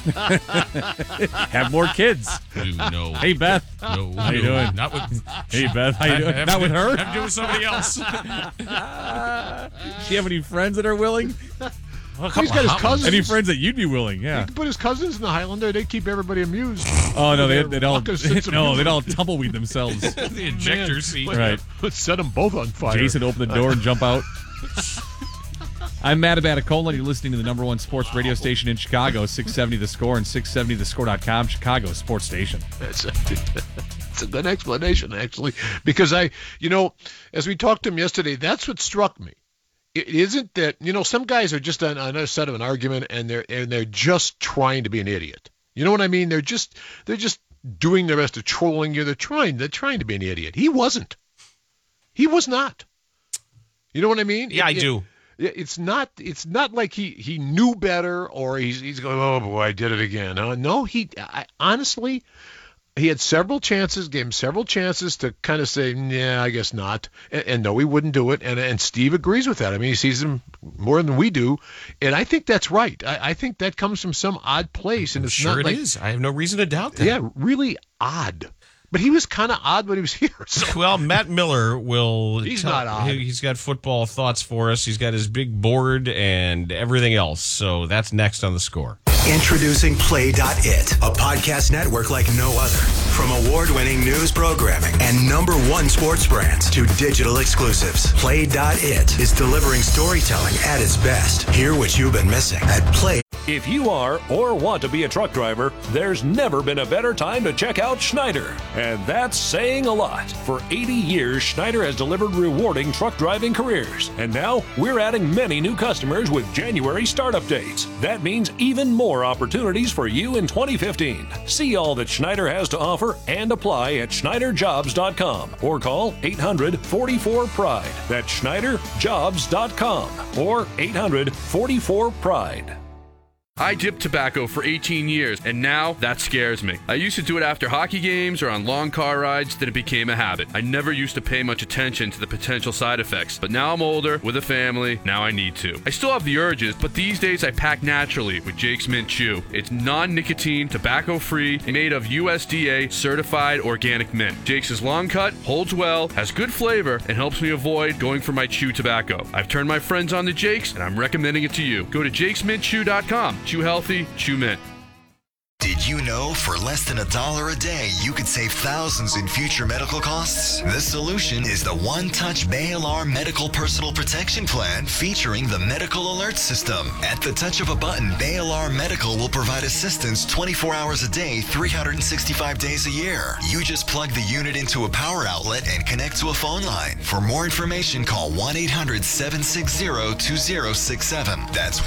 Have more kids. No. Hey, Beth. No. How you doing? Not with. Hey, Beth. How you doing? Not with her? I'm doing somebody else. Does she have any friends that are willing? Well, he's got his cousins. Any friends that you'd be willing? Yeah. He could put his cousins in the Highlander. They keep everybody amused. Oh no, they'd all tumbleweed themselves. The ejector seat. Right. Let's set them both on fire. Jason, open the door and jump out. I'm Matt Abaticola. You're listening to the number 1 sports radio station in Chicago, 670 The Score and 670thescore.com, Chicago sports station. It's a good explanation, actually, because as we talked to him yesterday, that's what struck me. It isn't that, some guys are just on another side of an argument and they're just trying to be an idiot. You know what I mean? They're just doing their best to trolling you. They're trying to be an idiot. He wasn't. He was not. You know what I mean? Yeah, I do. It's not like he knew better or he's going, oh boy, I did it again. No, honestly, he had several chances, gave him several chances to kind of say, yeah, I guess not. And no, he wouldn't do it. And Steve agrees with that. I mean, he sees him more than we do. And I think that's right. I think that comes from some odd place. And it's sure not like, it is. I have no reason to doubt that. Yeah, really odd. But he was kind of odd when he was here. So. Well, Matt Miller will... He's not odd. He's got football thoughts for us. He's got his big board and everything else. So that's next on The Score. Introducing Play.it, a podcast network like no other. From award-winning news programming and #1 sports brands to digital exclusives, Play.it is delivering storytelling at its best. Hear what you've been missing at Play. If you are or want to be a truck driver, there's never been a better time to check out Schneider. And that's saying a lot. For 80 years, Schneider has delivered rewarding truck driving careers. And now we're adding many new customers with January startup dates. That means even more opportunities for you in 2015. See all that Schneider has to offer and apply at SchneiderJobs.com or call 800-44-PRIDE. That's SchneiderJobs.com or 800-44-PRIDE. I dipped tobacco for 18 years, and now that scares me. I used to do it after hockey games or on long car rides, then it became a habit. I never used to pay much attention to the potential side effects, but now I'm older, with a family, now I need to. I still have the urges, but these days I pack naturally with Jake's Mint Chew. It's non-nicotine, tobacco-free, and made of USDA certified organic mint. Jake's is long cut, holds well, has good flavor, and helps me avoid going for my chew tobacco. I've turned my friends on to Jake's, and I'm recommending it to you. Go to jakesmintchew.com. Chew healthy, chew mint. Did you know for less than $1 a day, you could save thousands in future medical costs? The solution is the One-Touch Bay Alarm Medical Personal Protection Plan featuring the Medical Alert System. At the touch of a button, Bay Alarm Medical will provide assistance 24 hours a day, 365 days a year. You just plug the unit into a power outlet and connect to a phone line. For more information, call 1-800-760-2067. That's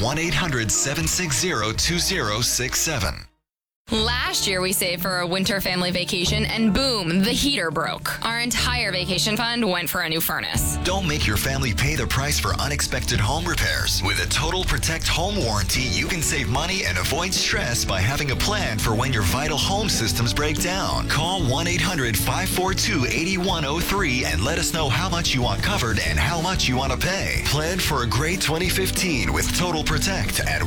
1-800-760-2067. Last year, we saved for a winter family vacation, and boom, the heater broke. Our entire vacation fund went for a new furnace. Don't make your family pay the price for unexpected home repairs. With a Total Protect home warranty, you can save money and avoid stress by having a plan for when your vital home systems break down. Call 1-800-542-8103 and let us know how much you want covered and how much you want to pay. Plan for a great 2015 with Total Protect at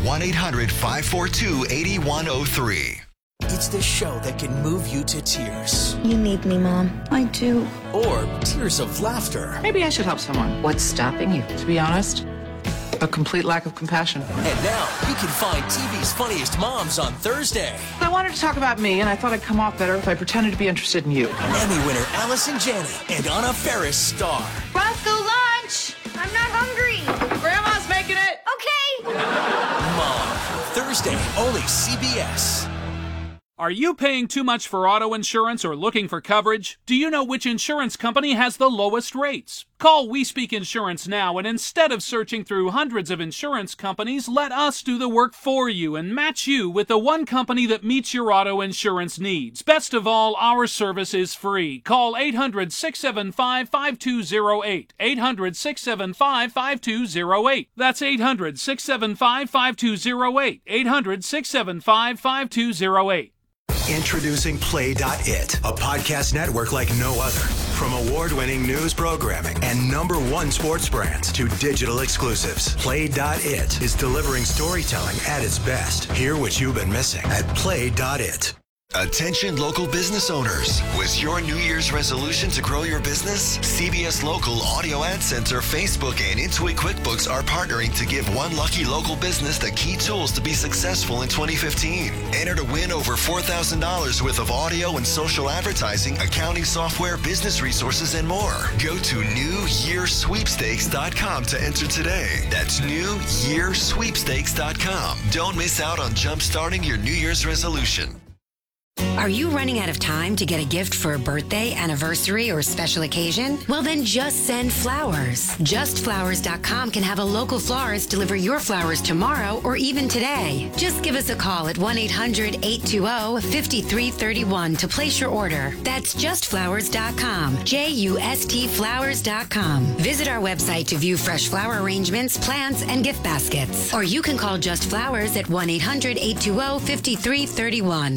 1-800-542-8103. It's the show that can move you to tears. You need me, Mom. I do. Or tears of laughter. Maybe I should help someone. What's stopping you? To be honest, a complete lack of compassion. And now you can find TV's Funniest Moms on Thursday. I wanted to talk about me, and I thought I'd come off better if I pretended to be interested in you. Emmy winner Allison Janney and Anna Faris star. Roscoe Lunch! I'm not hungry. Grandma's making it. Okay. Mom, Thursday, only CBS. Are you paying too much for auto insurance or looking for coverage? Do you know which insurance company has the lowest rates? Call We Speak Insurance now, and instead of searching through hundreds of insurance companies, let us do the work for you and match you with the one company that meets your auto insurance needs. Best of all, our service is free. Call 800-675-5208. 800-675-5208. That's 800-675-5208. 800-675-5208. Introducing Play.it, a podcast network like no other. From award-winning news programming and #1 sports brands to digital exclusives, Play.it is delivering storytelling at its best. Hear what you've been missing at Play.it. Attention local business owners. Was your New Year's resolution to grow your business? CBS Local Audio Ad Center, Facebook, and Intuit QuickBooks are partnering to give one lucky local business the key tools to be successful in 2015. Enter to win over $4,000 worth of audio and social advertising, accounting software, business resources, and more. Go to NewYearSweepstakes.com to enter today. That's NewYearSweepstakes.com. Don't miss out on jumpstarting your New Year's resolution. Are you running out of time to get a gift for a birthday, anniversary, or special occasion? Well, then just send flowers. JustFlowers.com can have a local florist deliver your flowers tomorrow or even today. Just give us a call at 1-800-820-5331 to place your order. That's JustFlowers.com. JUSTFlowers.com. Visit our website to view fresh flower arrangements, plants, and gift baskets. Or you can call Just Flowers at 1-800-820-5331.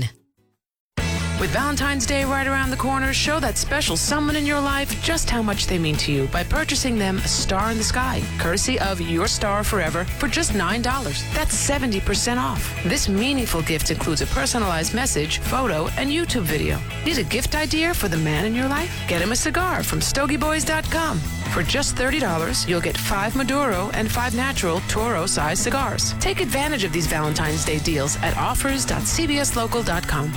With Valentine's Day right around the corner, show that special someone in your life just how much they mean to you by purchasing them a star in the sky, courtesy of Your Star Forever, for just $9. That's 70% off. This meaningful gift includes a personalized message, photo, and YouTube video. Need a gift idea for the man in your life? Get him a cigar from StogieBoys.com. For just $30, you'll get 5 Maduro and 5 natural Toro-sized cigars. Take advantage of these Valentine's Day deals at offers.cbslocal.com.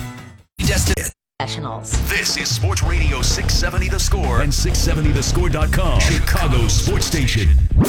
Professionals. This is Sports Radio 670 The Score and 670thescore.com. Chicago's sports station.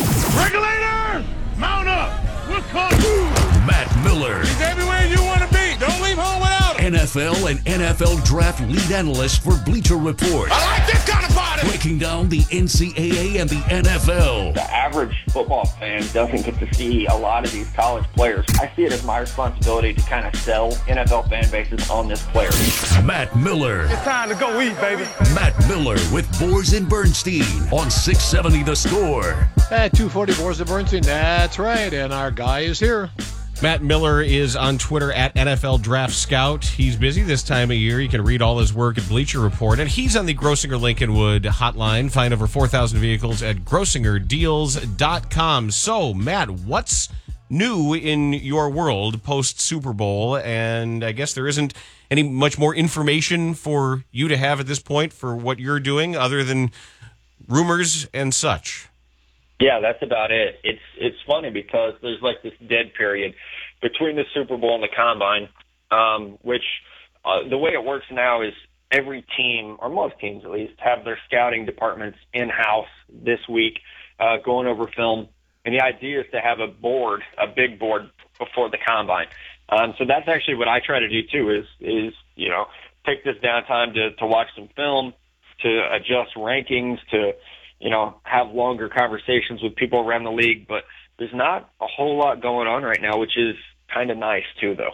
Regulator! Mount up! We're coming! Matt Miller. He's everywhere you want to be. Don't leave home without him. NFL and NFL draft lead analyst for Bleacher Report. I like this kind of party! Breaking down the NCAA and the NFL. The average football fan doesn't get to see a lot of these college players. I see it as my responsibility to kind of sell NFL fan bases on this player. Matt Miller. It's time to go eat, baby. Matt Miller with Boers and Bernstein on 670 The Score. At 240 Boers and Bernstein, that's right, and our guy is here. Matt Miller is on Twitter at NFL Draft Scout. He's busy this time of year. You can read all his work at Bleacher Report. And he's on the Grossinger Lincolnwood hotline. Find over 4,000 vehicles at GrossingerDeals.com. So, Matt, what's new in your world post-Super Bowl? And I guess there isn't any much more information for you to have at this point for what you're doing other than rumors and such. Yeah, that's about it. It's funny because there's like this dead period between the Super Bowl and the Combine, which the way it works now is every team, or most teams at least, have their scouting departments in-house this week going over film. And the idea is to have a big board before the Combine. So that's actually what I try to do too is take this downtime to watch some film, to adjust rankings, to have longer conversations with people around the league, but there's not a whole lot going on right now, which is kind of nice too, though.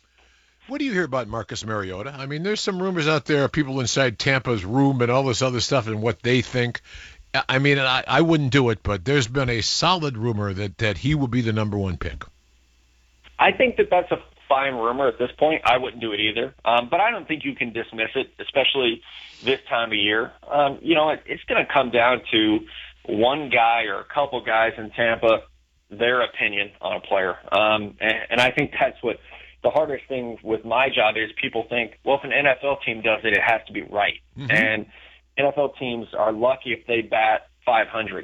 What do you hear about Marcus Mariota? I mean, there's some rumors out there, people inside Tampa's room and all this other stuff and what they think. I mean, I wouldn't do it, but there's been a solid rumor that he will be the number one pick. I think that's a fine rumor at this point. I wouldn't do it either. But I don't think you can dismiss it, especially this time of year. It's going to come down to one guy or a couple guys in Tampa, their opinion on a player. And I think that's what the hardest thing with my job is. People think, well, if an NFL team does it, it has to be right. Mm-hmm. And NFL teams are lucky if they bat 500.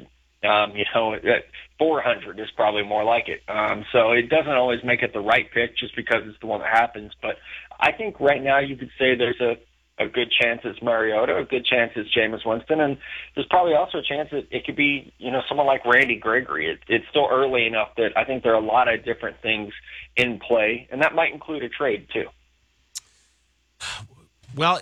400 is probably more like it. So it doesn't always make it the right pick just because it's the one that happens. But I think right now you could say there's a A good chance it's Mariota, a good chance it's Jameis Winston, and there's probably also a chance that it could be, someone like Randy Gregory. It's still early enough that I think there are a lot of different things in play, and that might include a trade too. Well,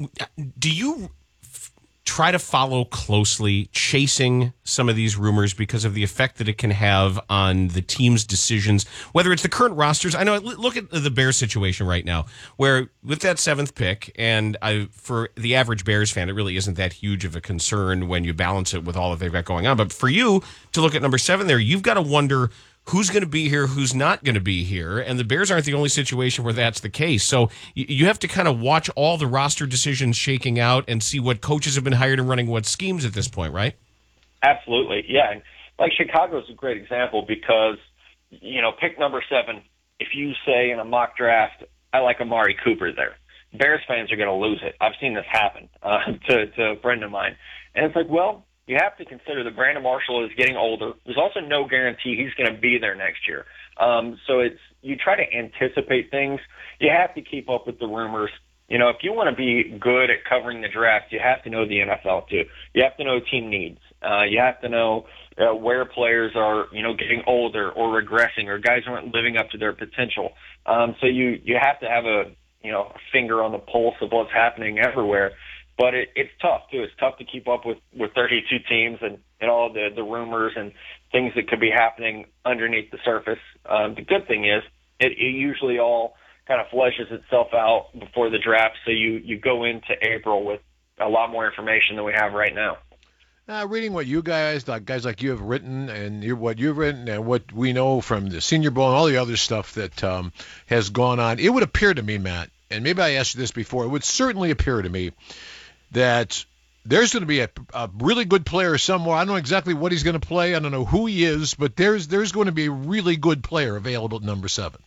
do you try to follow closely, chasing some of these rumors because of the effect that it can have on the team's decisions, whether it's the current rosters? I know, look at the Bears situation right now, where with that 7th pick, and for the average Bears fan, it really isn't that huge of a concern when you balance it with all that they've got going on. But for you to look at number 7 there, you've got to wonder who's going to be here, who's not going to be here, and the Bears aren't the only situation where that's the case. So you have to kind of watch all the roster decisions shaking out and see what coaches have been hired and running what schemes at this point, right? Absolutely, yeah. And like Chicago's a great example because, pick number 7, if you say in a mock draft, I like Amari Cooper there, Bears fans are going to lose it. I've seen this happen to a friend of mine. And it's like, well, you have to consider that Brandon Marshall is getting older. There's also no guarantee he's going to be there next year. So you try to anticipate things. You have to keep up with the rumors. If you want to be good at covering the draft, you have to know the NFL too. You have to know team needs. You have to know where players are, getting older or regressing, or guys aren't living up to their potential. So you have to have a finger on the pulse of what's happening everywhere. But it's tough, too. It's tough to keep up with 32 teams and all the rumors and things that could be happening underneath the surface. The good thing is it usually all kind of fleshes itself out before the draft, so you go into April with a lot more information than we have right now. Reading what you guys like you have written and what you've written and what we know from the Senior Bowl and all the other stuff that has gone on, it would appear to me, Matt, and maybe I asked you this before, it would certainly appear to me that there's going to be a really good player somewhere. I don't know exactly what he's going to play. I don't know who he is, but there's going to be a really good player available at number 7.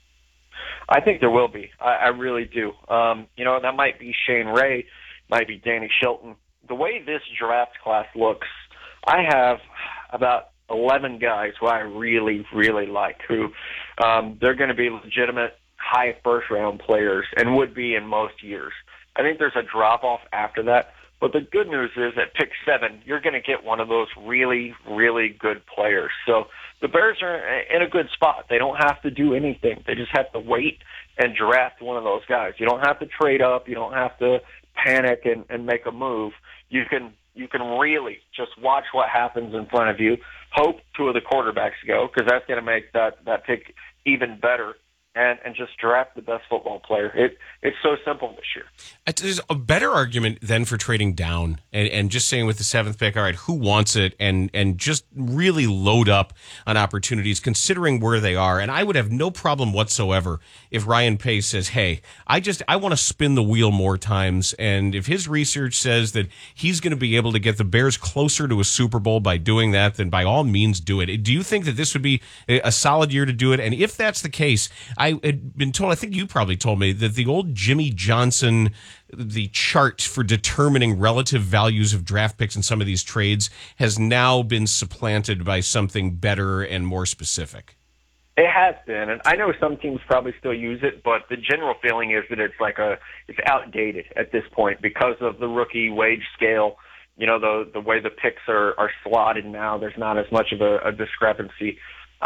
I think there will be. I really do. That might be Shane Ray, might be Danny Shelton. The way this draft class looks, I have about 11 guys who I really, really like, who they're going to be legitimate high first-round players and would be in most years. I think there's a drop-off after that. But the good news is at pick 7, you're going to get one of those really, really good players. So the Bears are in a good spot. They don't have to do anything. They just have to wait and draft one of those guys. You don't have to trade up. You don't have to panic and make a move. You can really just watch what happens in front of you, hope 2 of the quarterbacks go, because that's going to make that pick even better. And just draft the best football player. It's so simple this year. There's a better argument than for trading down and just saying with the 7th pick, all right, who wants it, and just really load up on opportunities considering where they are. And I would have no problem whatsoever if Ryan Pace says, hey, I want to spin the wheel more times. And if his research says that he's going to be able to get the Bears closer to a Super Bowl by doing that, then by all means do it. Do you think that this would be a solid year to do it? And if that's the case, I had been told, I think you probably told me, that the old Jimmy Johnson, the chart for determining relative values of draft picks in some of these trades has now been supplanted by something better and more specific. It has been, and I know some teams probably still use it, but the general feeling is that it's outdated at this point because of the rookie wage scale. The way the picks are slotted now, there's not as much of a discrepancy.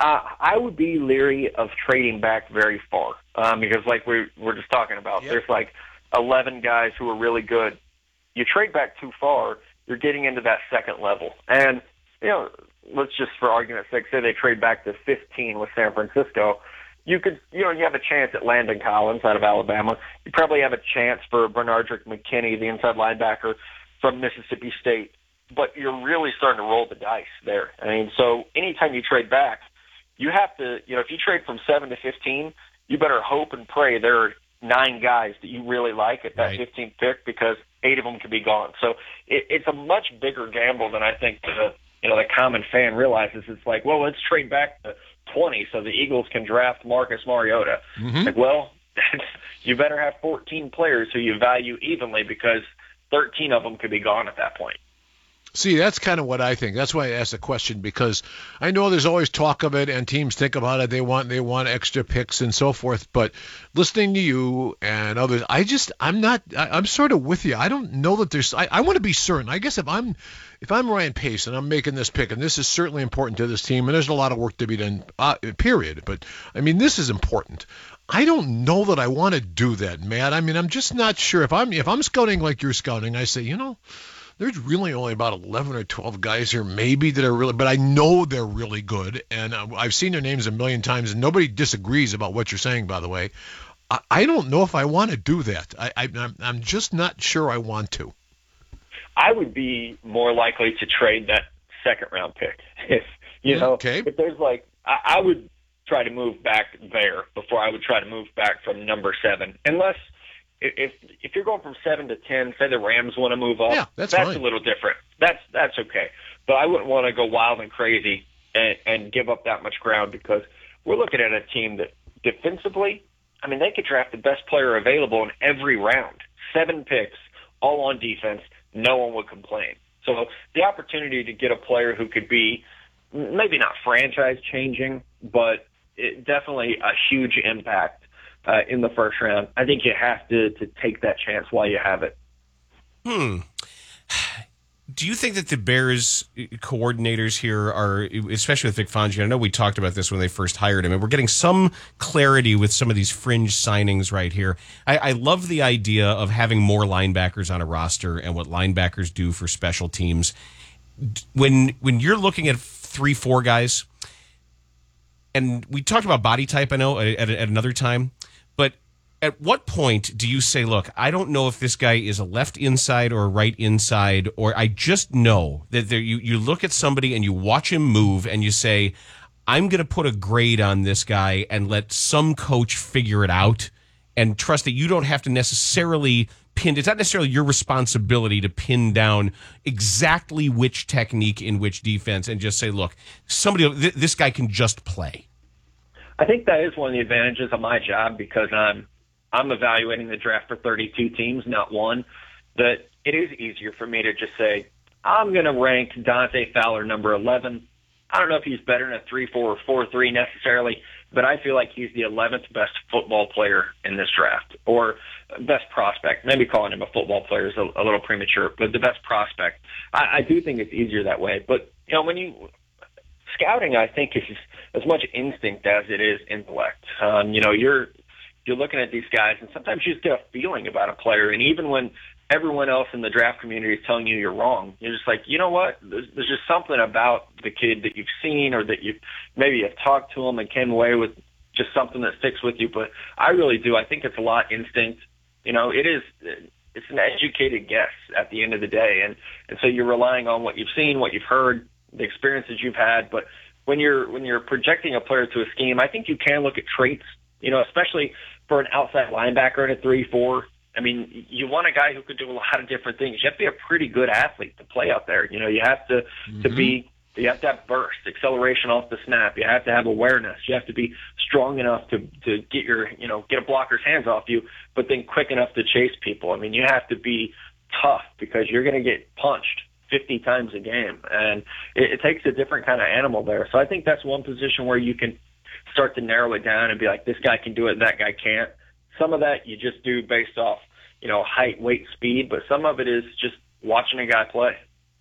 I would be leery of trading back very far because, like we're just talking about, there's like 11 guys who are really good. You trade back too far, you're getting into that second level. And, let's just, for argument's sake, say they trade back to 15 with San Francisco. You have a chance at Landon Collins out of Alabama. You probably have a chance for Bernardrick McKinney, the inside linebacker from Mississippi State. But you're really starting to roll the dice there. I mean, so anytime you trade back, you have to, if you trade from 7 to 15, you better hope and pray there are 9 guys that you really like at that 15th pick, because 8 of them could be gone. So it's a much bigger gamble than I think the common fan realizes. It's like, well, let's trade back to 20 so the Eagles can draft Marcus Mariota. Mm-hmm. Like, well, you better have 14 players who you value evenly, because 13 of them could be gone at that point. See, that's kind of what I think. That's why I asked the question, because I know there's always talk of it and teams think about it. They want extra picks and so forth. But listening to you and others, I'm sort of with you. I don't know that there's. I want to be certain. I guess if I'm Ryan Pace and I'm making this pick, and this is certainly important to this team, and there's a lot of work to be done. Period. But I mean, this is important. I don't know that I want to do that, Matt. I mean, I'm just not sure. If I'm scouting like you're scouting, I say, there's really only about 11 or 12 guys here maybe that are really, but I know they're really good, and I've seen their names a million times, and nobody disagrees about what you're saying, by the way. I don't know if I want to do that. I'm just not sure I want to. I would be more likely to trade that second-round pick. If there's I would try to move back there before I would try to move back from number 7, unless – If you're going from 7 to 10, say the Rams want to move up, that's a little different. That's okay. But I wouldn't want to go wild and crazy and give up that much ground, because we're looking at a team that defensively, I mean, they could draft the best player available in every round. 7 picks, all on defense. No one would complain. So the opportunity to get a player who could be maybe not franchise-changing, but definitely a huge impact in the first round, I think you have to take that chance while you have it. Do you think that the Bears coordinators here are, especially with Vic Fangio, I know we talked about this when they first hired him, and we're getting some clarity with some of these fringe signings right here. I love the idea of having more linebackers on a roster and what linebackers do for special teams. When you're looking at 3-4 guys, and we talked about body type, I know, at another time, but at what point do you say, look, I don't know if this guy is a left inside or a right inside, or I just know that you look at somebody and you watch him move and you say, I'm going to put a grade on this guy and let some coach figure it out and trust that you don't have to necessarily it's not necessarily your responsibility to pin down exactly which technique in which defense, and just say, look, this guy can just play. I think that is one of the advantages of my job, because I'm evaluating the draft for 32 teams, not one, that it is easier for me to just say, I'm going to rank Dante Fowler number 11. I don't know if he's better than a 3-4 or 4-3 necessarily, but I feel like he's the 11th best football player in this draft, or best prospect. Maybe calling him a football player is a little premature, but the best prospect. I do think it's easier that way. But, when scouting, I think, is as much instinct as it is intellect. You're looking at these guys, and sometimes you just get a feeling about a player, and even when everyone else in the draft community is telling you you're wrong, you're just like, you know what? There's just something about the kid that you've seen, or that you maybe have talked to him and came away with just something that sticks with you. But I really do. I think it's a lot instinct. It's an educated guess at the end of the day, and so you're relying on what you've seen, what you've heard, the experiences you've had. But when you're projecting a player to a scheme, I think you can look at traits, especially for an outside linebacker in a 3-4. I mean, you want a guy who could do a lot of different things. You have to be a pretty good athlete to play out there. You have to you have to have burst, acceleration off the snap. You have to have awareness. You have to be strong enough to get get a blocker's hands off you, but then quick enough to chase people. I mean, you have to be tough, because you're going to get punched 50 times a game, and it takes a different kind of animal there. So I think that's one position where you can start to narrow it down and be like, this guy can do it, that guy can't. Some of that you just do based off, height, weight, speed, but some of it is just watching a guy play.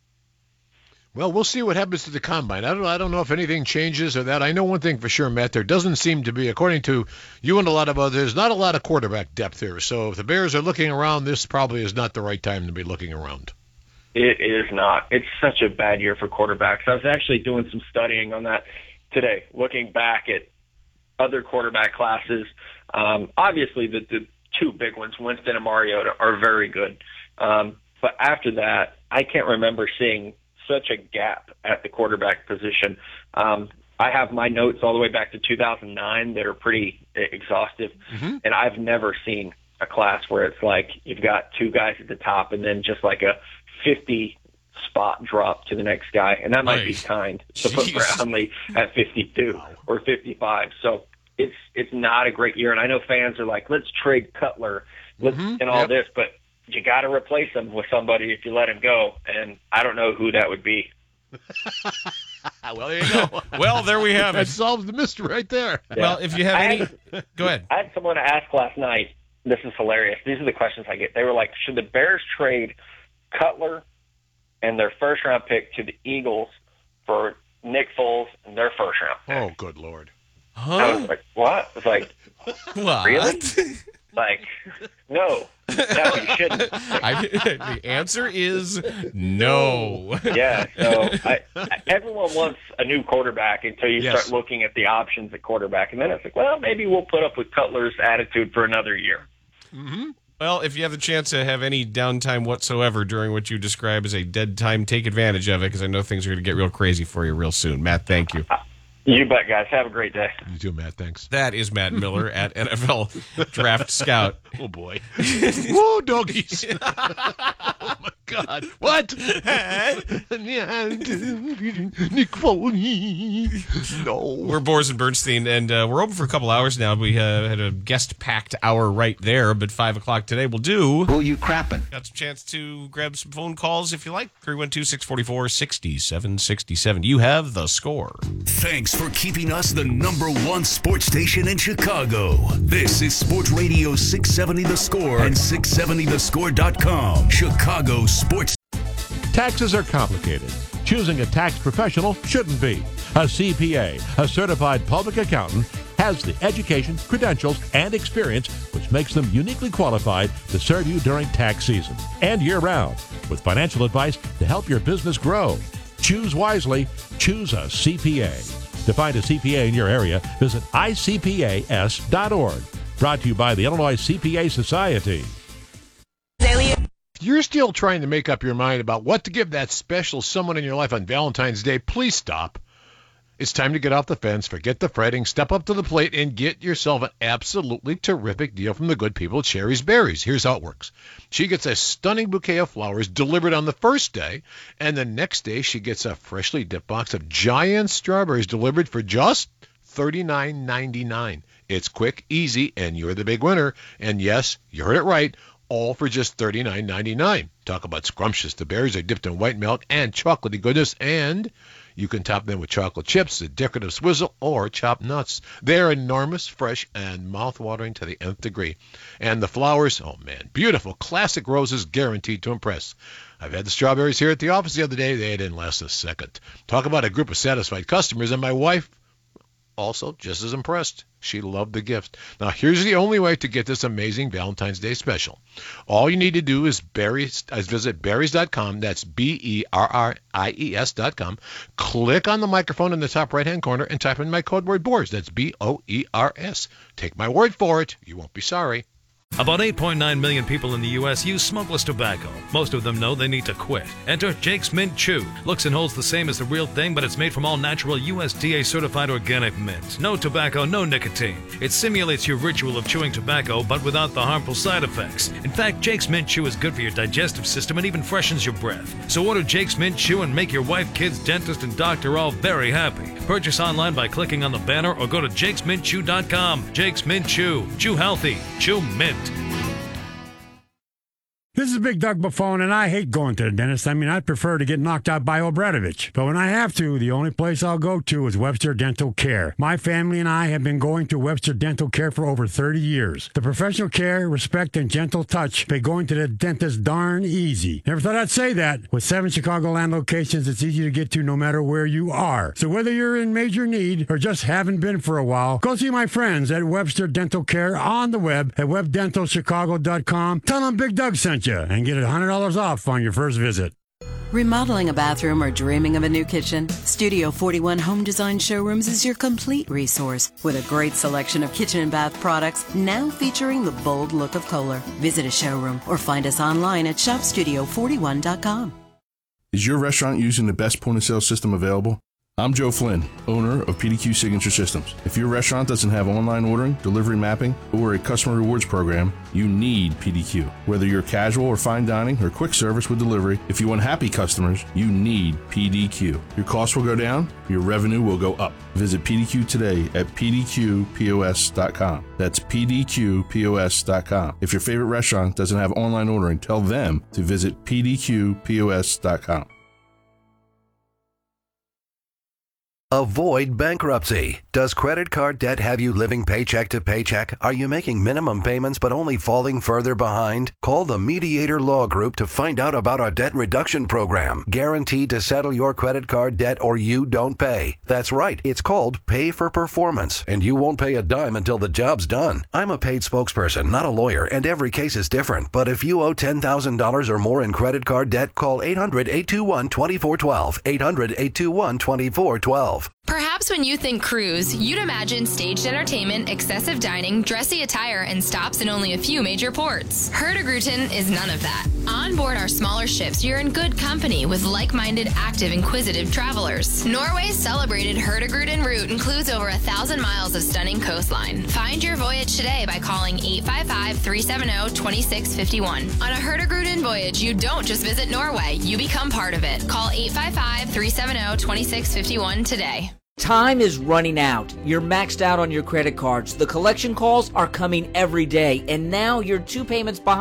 Well, we'll see what happens to the combine. I don't know if anything changes or that. I know one thing for sure, Matt. There doesn't seem to be, according to you and a lot of others, not a lot of quarterback depth here. So if the Bears are looking around, this probably is not the right time to be looking around. It is not. It's such a bad year for quarterbacks. I was actually doing some studying on that today, looking back at other quarterback classes. Obviously, the two big ones, Winston and Mariota, are very good. But after that, I can't remember seeing such a gap at the quarterback position. I have my notes all the way back to 2009 that are pretty exhaustive, and I've never seen a class where it's like you've got two guys at the top and then just like a 50 spot drop to the next guy, and that might be kind to put Brownlee at 52 or 55. So it's not a great year, and I know fans are like, let's trade Cutler, and all this, but you got to replace him with somebody if you let him go, and I don't know who that would be. Well, there you go. Well, there we have it. That solves the mystery right there. Yeah. Well, if you have any... Go ahead. I had someone ask last night, this is hilarious. These are the questions I get. They were like, should the Bears trade Cutler and their first-round pick to the Eagles for Nick Foles and their first-round pick? Oh, good Lord. Huh? I was like, what? I was like, what? Really? Like, no, you shouldn't. The answer is no. Yeah, so everyone wants a new quarterback until you start looking at the options at quarterback. And then it's like, well, maybe we'll put up with Cutler's attitude for another year. Mm-hmm. Well, if you have the chance to have any downtime whatsoever during what you describe as a dead time, take advantage of it, because I know things are going to get real crazy for you real soon. Matt, thank you. You bet, guys. Have a great day. You too, Matt. Thanks. That is Matt Miller at NFL Draft Scout. Oh, boy. Whoa, doggies. Oh, my God. What? Nick Foley. No. We're Boers and Bernstein, and we're open for a couple hours now. We had a guest-packed hour right there, but 5 o'clock today we'll do... Who you crapping? Got some chance to grab some phone calls if you like. 312-644-6767. You have the score. Thanks for keeping us the #1 sports station in Chicago. This is Sports Radio 670 The Score and 670thescore.com. Chicago sports. Taxes are complicated. Choosing a tax professional shouldn't be. A CPA, a certified public accountant, has the education, credentials, and experience which makes them uniquely qualified to serve you during tax season and year-round with financial advice to help your business grow. Choose wisely. Choose a CPA. To find a CPA in your area, visit icpas.org. Brought to you by the Illinois CPA Society. If you're still trying to make up your mind about what to give that special someone in your life on Valentine's Day, please stop. It's time to get off the fence, forget the fretting, step up to the plate, and get yourself an absolutely terrific deal from the good people at Sherry's Berries. Here's how it works. She gets a stunning bouquet of flowers delivered on the first day, and the next day she gets a freshly dipped box of giant strawberries delivered for just $39.99. It's quick, easy, and you're the big winner. And yes, you heard it right, all for just $39.99. Talk about scrumptious. The berries are dipped in white milk and chocolatey goodness, and you can top them with chocolate chips, a decorative swizzle, or chopped nuts. They're enormous, fresh, and mouth-watering to the nth degree. And the flowers, oh man, beautiful, classic roses guaranteed to impress. I've had the strawberries here at the office the other day. They didn't last a second. Talk about a group of satisfied customers, and my wife, also just as impressed. She loved the gift. Now, here's the only way to get this amazing Valentine's Day special. All you need to do is visit berries.com. That's BERRIES.com. Click on the microphone in the top right-hand corner and type in my code word BOERS. That's BOERS. Take my word for it. You won't be sorry. About 8.9 million people in the U.S. use smokeless tobacco. Most of them know they need to quit. Enter Jake's Mint Chew. Looks and holds the same as the real thing, but it's made from all natural USDA-certified organic mint. No tobacco, no nicotine. It simulates your ritual of chewing tobacco, but without the harmful side effects. In fact, Jake's Mint Chew is good for your digestive system and even freshens your breath. So order Jake's Mint Chew and make your wife, kids, dentist, and doctor all very happy. Purchase online by clicking on the banner or go to jakesmintchew.com. Jake's Mint Chew. Chew healthy. Chew mint. This is Big Doug Buffone, and I hate going to the dentist. I mean, I'd prefer to get knocked out by Obradovich. But when I have to, the only place I'll go to is Webster Dental Care. My family and I have been going to Webster Dental Care for over 30 years. The professional care, respect, and gentle touch make going to the dentist darn easy. Never thought I'd say that. With 7 Chicagoland locations, it's easy to get to no matter where you are. So whether you're in major need or just haven't been for a while, go see my friends at Webster Dental Care on the web at webdentalchicago.com. Tell them Big Doug sent you and get $100 off on your first visit. Remodeling a bathroom or dreaming of a new kitchen? Studio 41 Home Design Showrooms is your complete resource with a great selection of kitchen and bath products now featuring the bold look of Kohler. Visit a showroom or find us online at shopstudio41.com. Is your restaurant using the best point-of-sale system available? I'm Joe Flynn, owner of PDQ Signature Systems. If your restaurant doesn't have online ordering, delivery mapping, or a customer rewards program, you need PDQ. Whether you're casual or fine dining or quick service with delivery, if you want happy customers, you need PDQ. Your costs will go down, your revenue will go up. Visit PDQ today at pdqpos.com. That's pdqpos.com. If your favorite restaurant doesn't have online ordering, tell them to visit pdqpos.com. Avoid bankruptcy. Does credit card debt have you living paycheck to paycheck? Are you making minimum payments but only falling further behind? Call the Mediator Law Group to find out about our debt reduction program. Guaranteed to settle your credit card debt or you don't pay. That's right. It's called Pay for Performance, and you won't pay a dime until the job's done. I'm a paid spokesperson, not a lawyer, and every case is different. But if you owe $10,000 or more in credit card debt, call 800-821-2412. 800-821-2412. Perhaps when you think cruise, you'd imagine staged entertainment, excessive dining, dressy attire, and stops in only a few major ports. Hurtigruten is none of that. On board our smaller ships, you're in good company with like-minded, active, inquisitive travelers. Norway's celebrated Hurtigruten route includes over 1,000 miles of stunning coastline. Find your voyage today by calling 855-370-2651. On a Hurtigruten voyage, you don't just visit Norway, you become part of it. Call 855-370-2651 today. Time is running out. You're maxed out on your credit cards. The collection calls are coming every day, and now you're 2 payments behind.